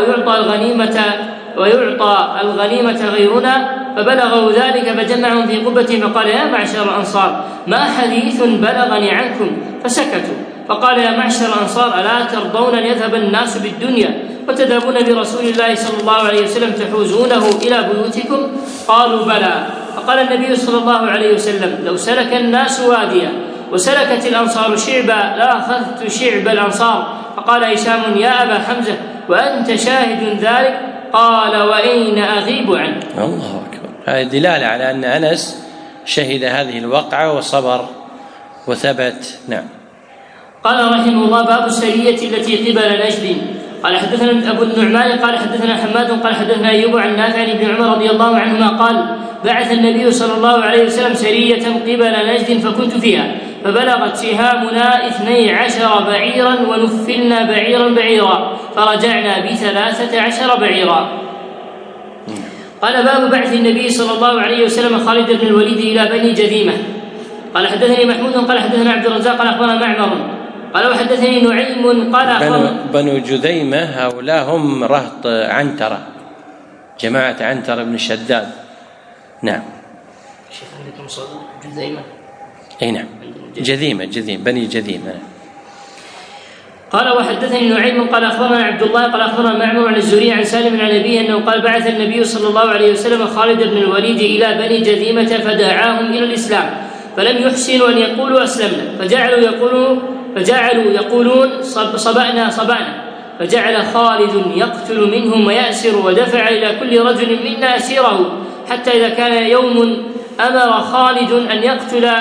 ويعطى الغنيمة غيرنا. فبلغوا ذلك فجمعهم في قبته فقال: يا معشر الأنصار، ما حديث بلغني عنكم؟ فسكتوا. فقال: يا معشر الأنصار، ألا ترضون أن يذهب الناس بالدنيا وتذهبون برسول الله صلى الله عليه وسلم تحوزونه إلى بيوتكم؟ قالوا: بلى. فقال النبي صلى الله عليه وسلم: لو سلك الناس واديا وسلكت الأنصار شعبا لأخذت شعب الأنصار. فقال هشام: يا أبا حمزة، وأنت شاهد ذلك؟ قال: وأين أغيب عنه؟ الله أكبر. هذه دلالة على أن أنس شهد هذه الوقعة وصبر وثبت. نعم. قال رحمه الله: باب السرية التي قبل نجد. قال حدثنا أبو النعمان قال حدثنا حماد قال حدثنا أيوب عن نافع بن عمر رضي الله عنهما قال: بعث النبي صلى الله عليه وسلم سرية قبل نجد فكنت فيها، فبلغت سهامنا 12 بعيرا ونفلنا بعيرا فرجعنا ب13 بعيرا. قال: باب بعث النبي صلى الله عليه وسلم خالد بن الوليد إلى بني جذيمة. قال حدثني محمود قال حدثنا عبد الرزاق قال أخبرنا معمر قال وحدثني نعيم قال بنو جذيمة هؤلاء هم رهط عنترة، جماعة عنترة بن شداد. نعم. شيخ عندكم صدر جذيمة؟ أي نعم، جذيمة بني جذيمة. قال وحدثني نعيم قال أخبرنا عبد الله قال أخبرنا معمر عن الزهري عن سالم عن أبيه أنه قال: بعث النبي صلى الله عليه وسلم خالد بن الوليد إلى بني جذيمة فدعاهم إلى الإسلام، فلم يحسنوا أن يقولوا أسلمنا، فجعلوا يقولون صبأنا. فجعل خالد يقتل منهم ويأسر، ودفع إلى كل رجل منا أسيره، حتى إذا كان يوم أمر خالد أن يقتل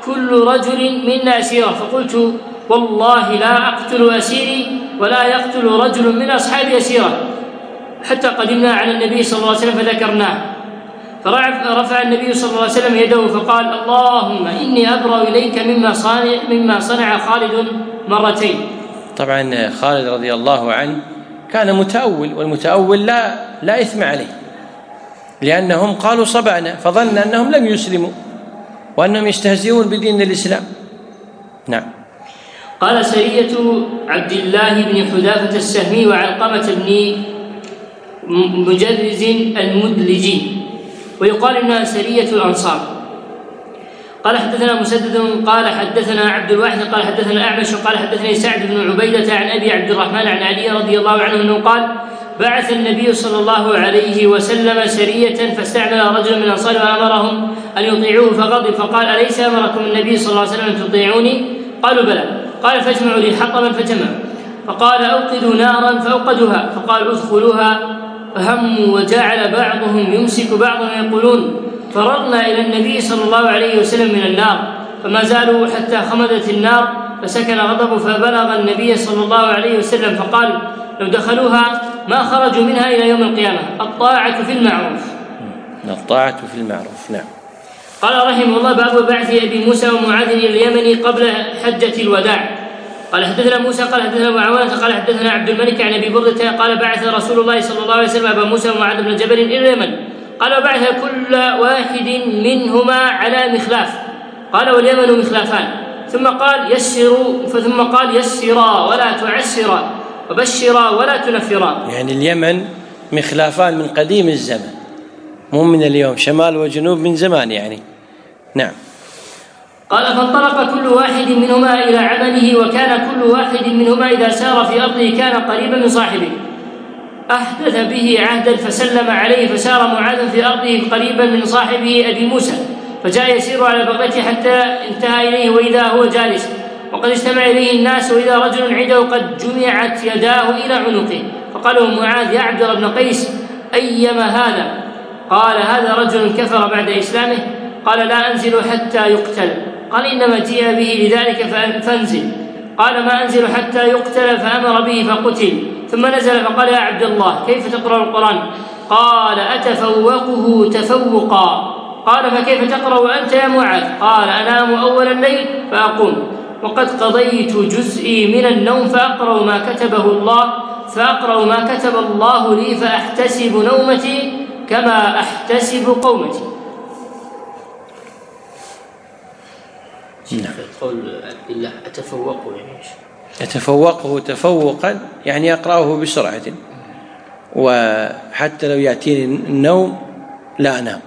كل رجل منا أسيرا، فقلت والله لا أقتل أسيري ولا يقتل رجل من أصحابي أسيرا، حتى قدمنا على النبي صلى الله عليه وسلم فذكرناه، فرفع النبي صلى الله عليه وسلم يده فقال اللهم إني أبرأ إليك مما صنع خالد مرتين. طبعا خالد رضي الله عنه كان متأول، والمتأول لا إثم عليه، لأنهم قالوا صبعنا، فظن أنهم لم يسلموا وأنهم يستهزئون بدين الإسلام. نعم. قال سرية عبد الله بن حذافة السهمي وعلقمة بن مجرز المدلجي، ويقال إنها سرية الأنصار. قال حدثنا مسدد قال حدثنا عبد الواحد قال حدثنا الأعمش قال حدثني سعد بن عبيدة عن أبي عبد الرحمن عن علي رضي الله عنه أنه قال بعث النبي صلى الله عليه وسلم سرية فاستعمل رجلا من الأنصار وأمرهم أن يطيعوه فغضب فقال أليس أمركم النبي صلى الله عليه وسلم أن تطيعوني؟ قالوا بلى. قال فاجمعوا لي حطبا فجمعوا، فقال أوقدوا نارا فأوقدوها، فقال ادخلوها، فهموا وجعل بعضهم يمسك بعضهم يقولون فررنا إلى النبي صلى الله عليه وسلم من النار، فما زالوا حتى خمدت النار فسكن غضبه فبلغ النبي صلى الله عليه وسلم فقال لو دخلوها ما خرجوا منها إلى يوم القيامة. الطاعة في المعروف. الطاعة في المعروف. نعم. قال رحمه الله باب بعث أبي موسى ومعاذ إلى اليمن قبل حجة الوداع. قال حدثنا موسى قال حدثنا معاوية قال حدثنا عبد الملك عن أبي بردة قال بعث رسول الله صلى الله عليه وسلم أبا موسى ومعاذ بن جبل إلى اليمن، قال وبعث كل واحد منهما على مخلاف، قال واليمن مخلافان، ثم قال يسرا ولا تعسرا وبشرا ولا تنفرا. يعني اليمن مخلافان من قديم الزمن، مو من اليوم، شمال وجنوب من زمان يعني. نعم. قال فانطلق كل واحد منهما إلى عمله، وكان كل واحد منهما إذا سار في أرضه كان قريبا من صاحبه، أحدث به عهدا فسلم عليه، فسار معاذ في أرضه قريبا من صاحبه أبي موسى، فجاء يسير على بغلته حتى انتهى إليه وإذا هو جالس وقد اجتمع إليه الناس، وإذا رجل عنده قد جمعت يداه إلى عنقه، فقال له معاذ يا عبد بن قيس أيما هذا؟ قال هذا رجل كفر بعد إسلامه. قال لا أنزل حتى يقتل. قال إنما جيء به لذلك فانزل. قال ما أنزل حتى يقتل، فأمر به فقتل، ثم نزل فقال يا عبد الله كيف تقرأ القرآن؟ قال أتفوقه تفوقا. قال فكيف تقرأ وأنت يا معاذ؟ قال أنام أول الليل فأقوم، وقد قضيت جزئي من النوم فأقرأ ما كتب الله لي فأحتسب نومتي كما أحتسب قومتي. قول الله أتفوقه يعني أتفوقه تفوقا يعني أقرأه بسرعة، وحتى لو يأتيني النوم لا أنام.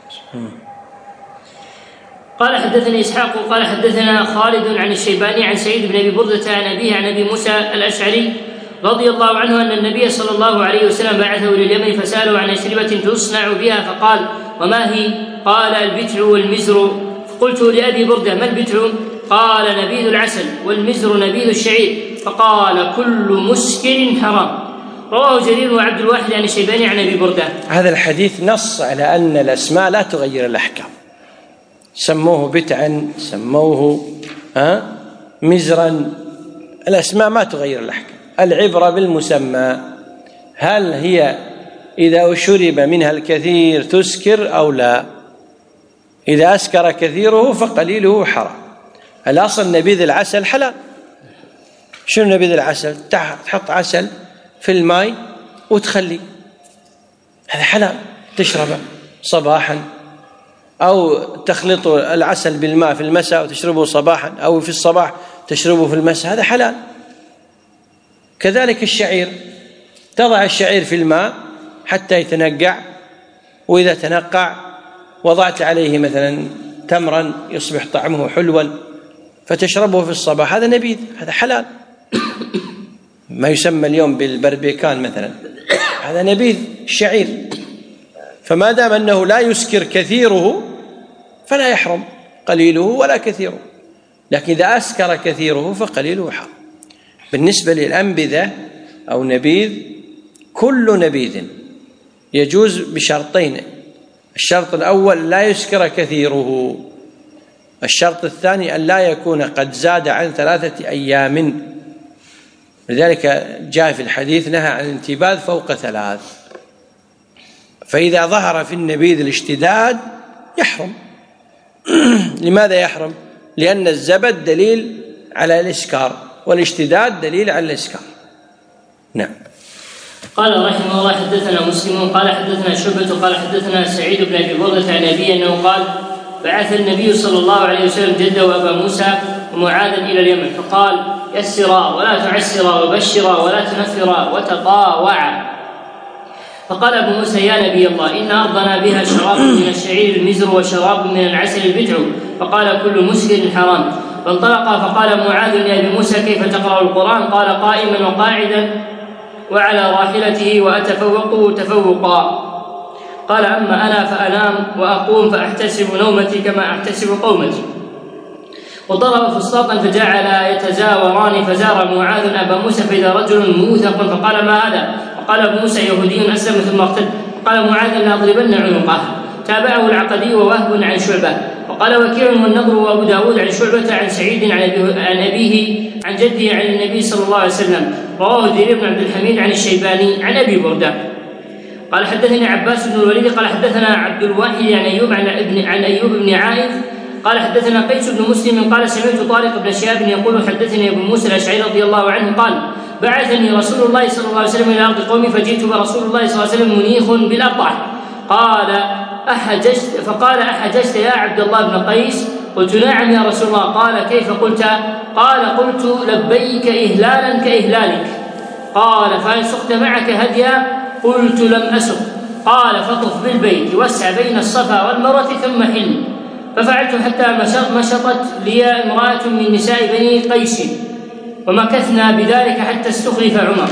قال حدثني إسحاق قال حدثنا خالد عن الشيباني عن سعيد بن أبي بردة عن أبيه عن أبي موسى الأشعري رضي الله عنه أن النبي صلى الله عليه وسلم بعثه إلى اليمن فسأله عن أشربة تصنع بها، فقال وما هي؟ قال البتع والمزر. فقلت لأبي بردة ما البتع؟ قال نبيذ العسل، والمزر نبيذ الشعير. فقال كل مسكر حرام. رواه جرير وعبد الواحد عن الشيباني عن أبي بردة. هذا الحديث نص على أن الأسماء لا تغير الأحكام، سموه بتعا سموه مزرا، الأسماء ما تغير الأحكام، العبرة بالمسمى. هل هي إذا شرب منها الكثير تسكر أو لا؟ إذا أسكر كثيره فقليله حرام. الأصل نبيذ العسل حلال. شنو نبيذ العسل؟ تحط عسل في الماء وتخلي، هذا حلال، تشربه صباحا، أو تخلط العسل بالماء في المساء وتشربه صباحا، أو في الصباح تشربه في المساء، هذا حلال. كذلك الشعير، تضع الشعير في الماء حتى يتنقع، وإذا تنقع وضعت عليه مثلا تمرا يصبح طعمه حلوا فتشربه في الصباح، هذا نبيذ، هذا حلال. ما يسمى اليوم بالبربيكان مثلا، هذا نبيذ الشعير. فما دام أنه لا يسكر كثيره فلا يحرم قليله ولا كثيره، لكن إذا أسكر كثيره فقليله حرام. بالنسبة للأنبذة أو نبيذ، كل نبيذ يجوز بشرطين: الشرط الأول لا يسكر كثيره، الشرط الثاني أن لا يكون قد زاد عن 3 أيام، لذلك جاء في الحديث نهى عن الانتباذ فوق 3. فإذا ظهر في النبيذ الاشتداد يحرم. لماذا يحرم؟ لأن الزبد دليل على الإسكار والاشتداد دليل على الإسكار. نعم. قال رحمه الله حدثنا مسلم قال حدثنا شعبة قال حدثنا سعيد بن أبي بردة عن أبيه أنه قال بعث النبي صلى الله عليه وسلم جده وأبا موسى ومعاذا إلى اليمن فقال يسرا ولا تعسرا وبشرا ولا تنفرا وتطاوعا. فقال أبو موسى يا نبي الله إن أرضنا بها شراب من الشعير المزر وشراب من العسل البدع، فقال كل مسكر حرام. فانطلقا فقال معاذ يا أبي موسى كيف تقرأ القرآن؟ قال قائما وقاعدا وعلى راحلته وأتفوق تفوقا. قال أما أنا فأنام وأقوم فأحتسب نومتي كما أحتسب قومتي. وضرب فسطاطا فجعل يتزاوران فزار معاذ أبا موسى فإذا رجل موثق فقال ما هذا؟ فقال أبو موسى يهودي أسلم ثم ارتد. قال معاذ لأضربن عنقه. تابعه العقدي ووهب عن شعبة. وقال وكيع والنضر وأبو داود عن شعبة عن سعيد عن أبيه عن جده عن النبي صلى الله عليه وسلم. رواه جرير بن عبد الحميد عن الشيباني عن أبي بردة. قال حدثني عباس بن الوليد قال حدثنا عبد الواحد عن أيوب بن عائذ قال حدثنا قيس بن مسلم قال سمعت طارق بن شهاب يقول حدثني أبو موسى الأشعري رضي الله عنه قال بعثني رسول الله صلى الله عليه وسلم إلى أرض قومي فجئت برسول الله صلى الله عليه وسلم منيخ بالأبطح. قال أحججت يا عبد الله بن قيس؟ قلت نعم يا رسول الله. قال كيف قلت؟ قال قلت لبيك إهلالا كإهلالك. قال فهل سقت معك هديا؟ قلت لم أسق. قال فطف بالبيت واسع بين الصفا والمروة ثم حل. ففعلت حتى مشطت لي امرأة من نساء بني قيس ومكثنا بذلك حتى استخلف عمر.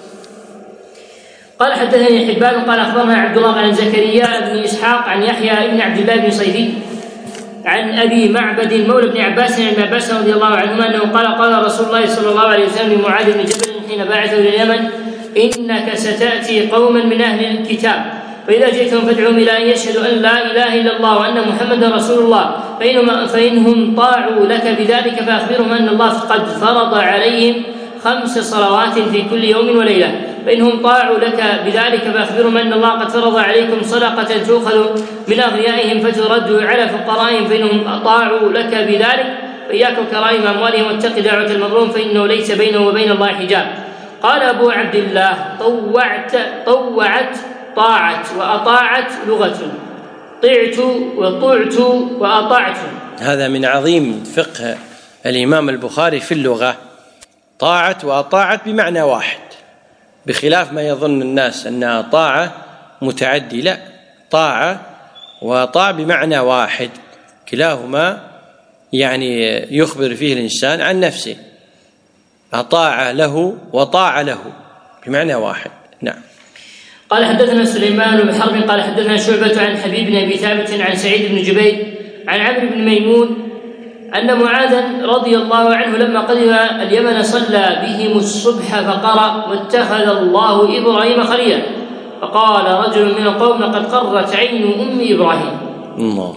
قال حدثني حبان قال أخبرنا عبد الله عن زكريا بن إسحاق عن يحيى بن عبد الله بن صيفي عن أبي معبد مولى بن عباس عن ابن عباس رضي الله عنهما أنه قال رسول الله صلى الله عليه وسلم لمعاذ بن جبل حين بعثه إلى اليمن إنك ستأتي قوما من أهل الكتاب فإذا جئتهم فادعوهم إلى أن يشهدوا أن لا إله إلا الله وأن محمدا رسول الله فإنهم طاعوا لك بذلك فأخبرهم أن الله قد فرض عليهم 5 صلوات في كل يوم وليلة. فإنهم طاعوا لك بذلك فأخبرهم أن الله قد فرض عليكم صدقة تؤخذ من أغنيائهم فترد على فقرائهم فإنهم طاعوا لك بذلك فإياك وكرائم أموالهم واتق دعوة المظلوم فإنه ليس بينه وبين الله حجاب. قال أبو عبد الله طوعت طاعت وأطاعت لغة طعت وطعت وأطعت. هذا من عظيم فقه الإمام البخاري في اللغة. طاعت وأطاعت بمعنى واحد بخلاف ما يظن الناس أنها طاعة متعدي، لا، طاعة وطاع بمعنى واحد كلاهما يعني يخبر فيه الإنسان عن نفسه. أطاع له وطاع له بمعنى واحد. نعم. قال حدثنا سليمان بن حرب قال حدثنا شعبة عن حبيب بن أبي ثابت عن سعيد بن جبير عن عمرو بن ميمون أن معاذا رضي الله عنه لما قدم اليمن صلى بهم الصبح فقرأ واتخذ الله إبراهيم خليلا. فقال رجل من القوم لقد قرت عين أم إبراهيم. الله.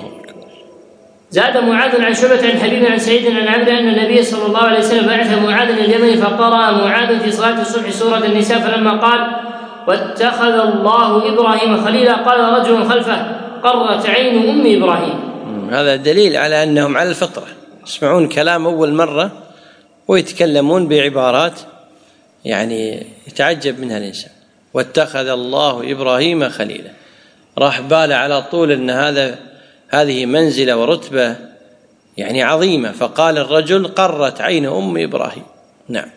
زاد معاذ عن شعبة عن حبيب عن سعيد عن عمرو أن النبي صلى الله عليه وسلم بعث معاذ إلى اليمن فقرأ معاذ في صلاة الصبح سورة النساء فلما قال واتخذ الله إبراهيم خليلا قال رجل خلفه قرت عين أم إبراهيم. هذا دليل على أنهم على الفطرة، يسمعون كلام أول مرة ويتكلمون بعبارات يعني يتعجب منها الإنسان. واتخذ الله إبراهيم خليلا، راح باله على طول أن هذه منزلة ورتبة يعني عظيمة، فقال الرجل قرت عين أم إبراهيم. نعم.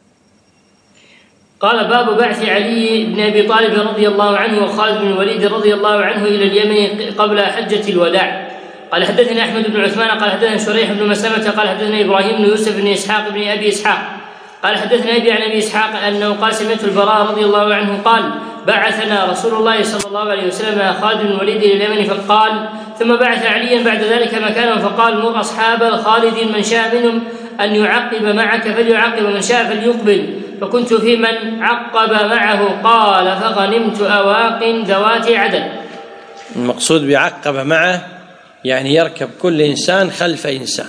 قال باب بعث علي بن أبي طالب رضي الله عنه وخالد بن الوليد رضي الله عنه إلى اليمن قبل حجة الوداع. قال حدثنا أحمد بن عثمان قال حدثنا شريح بن مسلمة قال حدثنا إبراهيم بن يوسف بن إسحاق بن أبي إسحاق قال حدثنا أبي عن أبي إسحاق أنه قال سمعت البراء رضي الله عنه قال بعثنا رسول الله صلى الله عليه وسلم خالد بن الوليد إلى اليمن فقال ثم بعث عليا بعد ذلك مكانا فقال مر أصحاب خالد من شاء منهم أن يعقب معك فليعقب من شاء فليقبل فكنت في من عقب معه. قال فغنمت أواق ذوات عدد. المقصود بعقب معه يعني يركب كل إنسان خلف إنسان.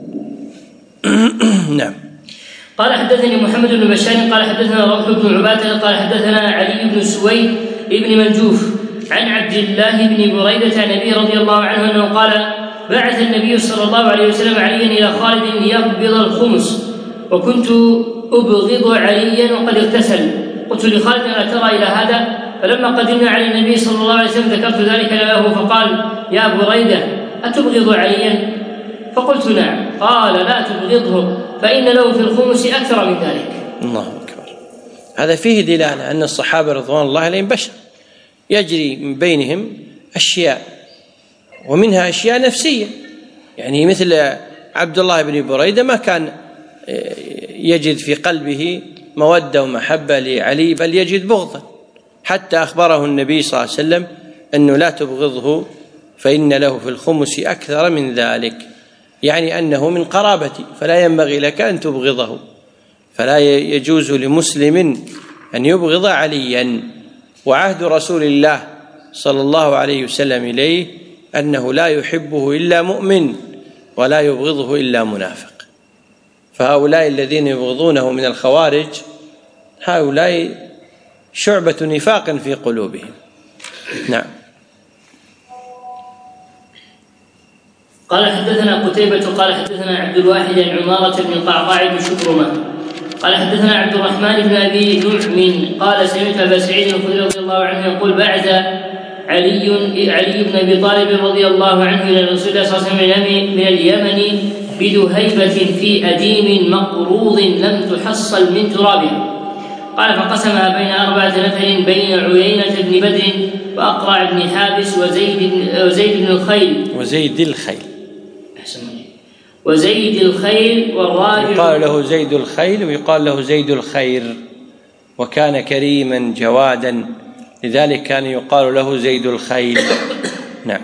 نعم. قال حدثني محمد بن بشار قال حدثنا روح بن عبادة قال حدثنا علي بن سويد بن منجوف عن عبد الله بن بريدة عن أبي رضي الله عنه أنه قال بعث النبي صلى الله عليه وسلم عليا إلى خالد ليقبض الخمس وكنت أبغض عليا وقد اغتسل. قلت لخالد ألا ترى إلى هذا؟ فلما قدمنا على النبي صلى الله عليه وسلم ذكرت ذلك له فقال يا بريدة أتبغض عليا؟ فقلت نعم. قال لا تبغضه فإن له في الخمس أكثر من ذلك. الله أكبر. هذا فيه دلالة أن الصحابة رضوان الله عليهم بشر يجري من بينهم أشياء ومنها أشياء نفسية، يعني مثل عبد الله بن بريدة ما كان يجد في قلبه مودة ومحبة لعلي بل يجد بغضا، حتى أخبره النبي صلى الله عليه وسلم أنه لا تبغضه فإن له في الخمس أكثر من ذلك، يعني أنه من قرابتي فلا ينبغي لك أن تبغضه، فلا يجوز لمسلم أن يبغض عليا. وعهد رسول الله صلى الله عليه وسلم إليه أنه لا يحبه إلا مؤمن ولا يبغضه إلا منافق، فهؤلاء الذين يبغضونه من الخوارج هؤلاء شعبة نفاق في قلوبهم. نعم. قال حدثنا قتيبة قال حدثنا عبد الواحد عن عمارة بن القعقاع بن شبرمة قال حدثنا عبد الرحمن بن أبي نعم قال سمعت أبا سعيد الخدري رضي الله عنه يقول بعث علي بن أبي طالب رضي الله عنه إلى رسول الله صلى الله عليه وسلم من اليمن بدهيبة في أديم مقروض لم تحصل من ترابها. قال فقسمها بين 4 نفر بين عيينة بن بدر وأقرع بن حابس وزيد الخيل والرابع يقال له زيد الخيل ويقال له زيد الخير، وكان كريما جوادا لذلك كان يقال له زيد الخيل. نعم.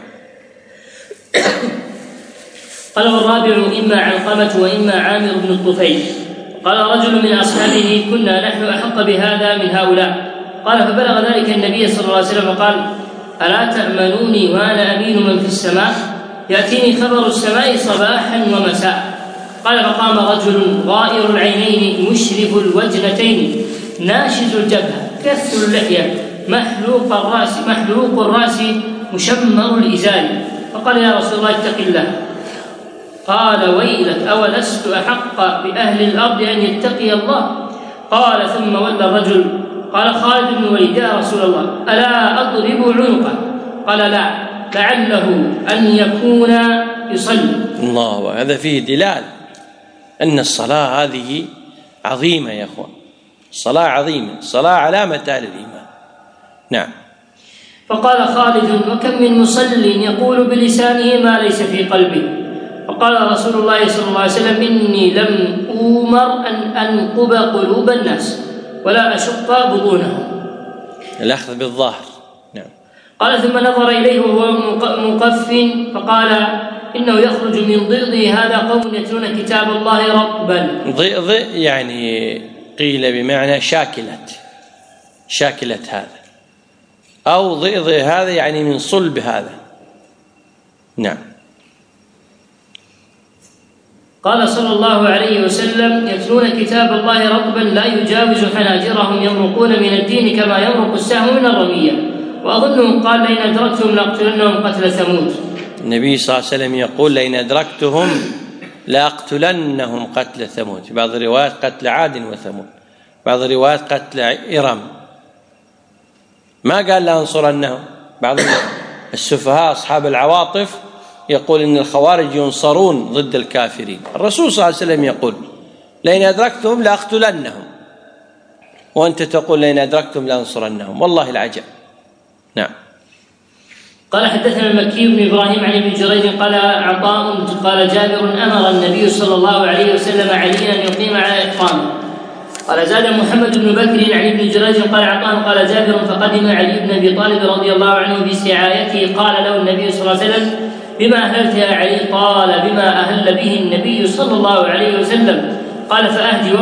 قال والرابع إما علقمة وإما عامر بن الطفيل. قال رجل من أصحابه كنا نحن أحق بهذا من هؤلاء. قال فبلغ ذلك النبي صلى الله عليه وسلم وقال ألا تأمنوني وأنا أمين من في السماء؟ يأتيني خبر السماء صباحا ومساء. قال فقام رجل غائر العينين مشرف الوجنتين ناشز الجبهة كث اللحية محلوق الرأس مشمر الإزار فقال يا رسول الله اتق الله. قال ويلك أولست أحق بأهل الأرض أن يتقي الله؟ قال ثم ولى الرجل. قال خالد بن الوليد يا رسول الله ألا أضرب عنقه؟ قال لا لعله أن يكون يصلي. الله. هذا فيه دلالة أن الصلاة هذه عظيمة يا أخوان، الصلاة عظيمة، الصلاة علامة أهل الإيمان. نعم. فقال خالد وكم من مصل يقول بلسانه ما ليس في قلبه. فقال رسول الله صلى الله عليه وسلم إني لم أؤمر أن أنقب قلوب الناس ولا أشق بطونهم. الأخذ بالظاهر. نعم. قال ثم نظر إليه وهو مقف فقال إنه يخرج من ضئضه هذا قوم يتلون كتاب الله رطبا. ضئض يعني قيل بمعنى شاكلة هذا، أو ضئض هذا يعني من صلب هذا. نعم. قال صلى الله عليه وسلم يتلون كتاب الله رطبا لا يجاوز حناجرهم يمرقون من الدين كما يمرق السهم من الرمية. وأظنه قال لئن أدركتهم لأقتلنهم قتل ثمود. النبي صلى الله عليه وسلم يقول لئن أدركتهم لأقتلنهم قتل ثمود، في بعض الروايات قتل عاد وثمود، بعض الروايات قتل إرم، ما قال لأنصرنهم. بعض السفهاء أصحاب العواطف يقول إن الخوارج ينصرون ضد الكافرين، الرسول صلى الله عليه وسلم يقول لئن أدركتهم لأقتلنهم، وأنت تقول لئن أدركتهم لأنصرنهم، والله العجب. نعم. قال حدثنا المكي بن إبراهيم عن ابن جريج قال عطاء قال جابر أمر النبي صلى الله عليه وسلم عليا أن يقيم على إقامة. قال زاد محمد بن بكر عن ابن جريج قال عطاء قال جابر فقدم علي بن أبي طالب رضي الله عنه بسعايته قال له النبي صلى الله عليه وسلم بما أهلت يا علي؟ قال بما أهل به النبي صلى الله عليه وسلم. قال فأهدي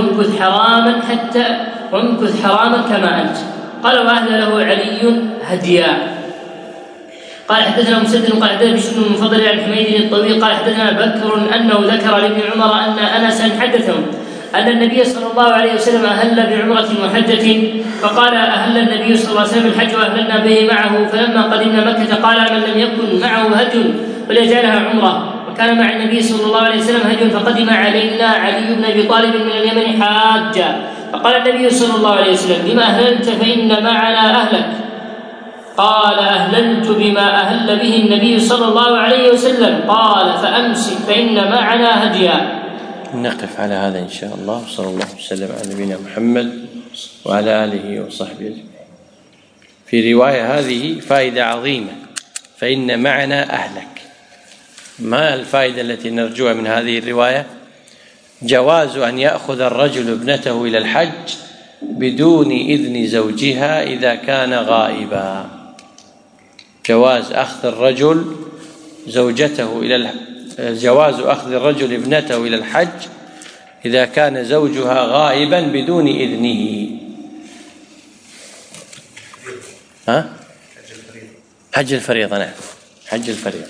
وامكث حراما كما أنت. قال وأهل له علي هديا. قال حدثنا مسدد قال حدثنا بشر بن المفضل عن حميد الطويل قال حدثنا بكر انه ذكر لابن عمر ان انسا حدثهم ان النبي صلى الله عليه وسلم اهل بعمره وحجه، فقال اهل النبي صلى الله عليه وسلم الحج واهللنا به معه، فلما قدمنا مكه قال من لم يكن معه هدي فليجعلها عمره، وكان مع النبي صلى الله عليه وسلم هدي فقدم علينا علي بن ابي طالب من اليمن حاجا، فقال النبي صلى الله عليه وسلم بما اهللت فان معنا اهلك، قال أهللت بما أهل به النبي صلى الله عليه وسلم، قال فأمسك فإن معنا هديا. نقف على هذا إن شاء الله. صلى الله وسلم على نبينا محمد وعلى آله وصحبه أجمعين. في رواية هذه فائدة عظيمة، فإن معنا أهلك. ما الفائدة التي نرجوها من هذه الرواية؟ جواز أن يأخذ الرجل ابنته إلى الحج بدون إذن زوجها إذا كان غائبا. جواز أخذ الرجل ابنته إلى الحج إذا كان زوجها غائبا بدون إذنه. حج الفريضة. نعم، حج الفريضة.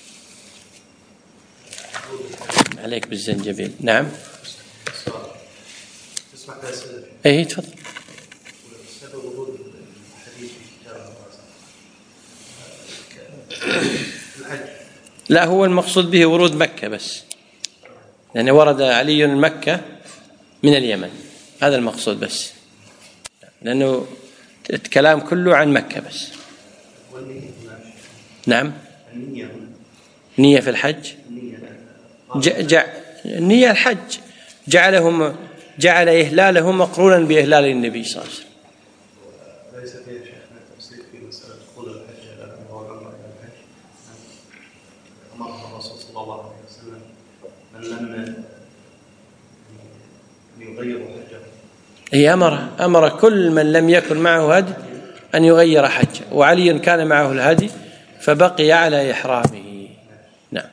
عليك بالزنجبيل. نعم. ايه تفضل. لا، هو المقصود به ورود مكة بس، لأن ورد علي مكة من اليمن، هذا المقصود بس، لأنه الكلام كله عن مكة بس. نعم. نية في الحج. نية الحج جعل إهلالهم مقرونا بإهلال النبي صلى الله عليه وسلم. ليس فيها شيخنا تفصيل في مسألة دخول الحج إلى والعمرة إلى الحج. أمر الرسول صلى الله عليه وسلم من لم يغير حجه. هي أمر كل من لم يكن معه هدي أن يغير حجه، وعلي كان معه الهدي فبقي على إحرامه. نعم.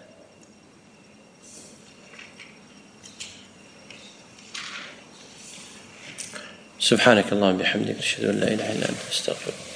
سبحانك اللهم وبحمدك أشهد أن لا إله إلا أنت أستغفرك.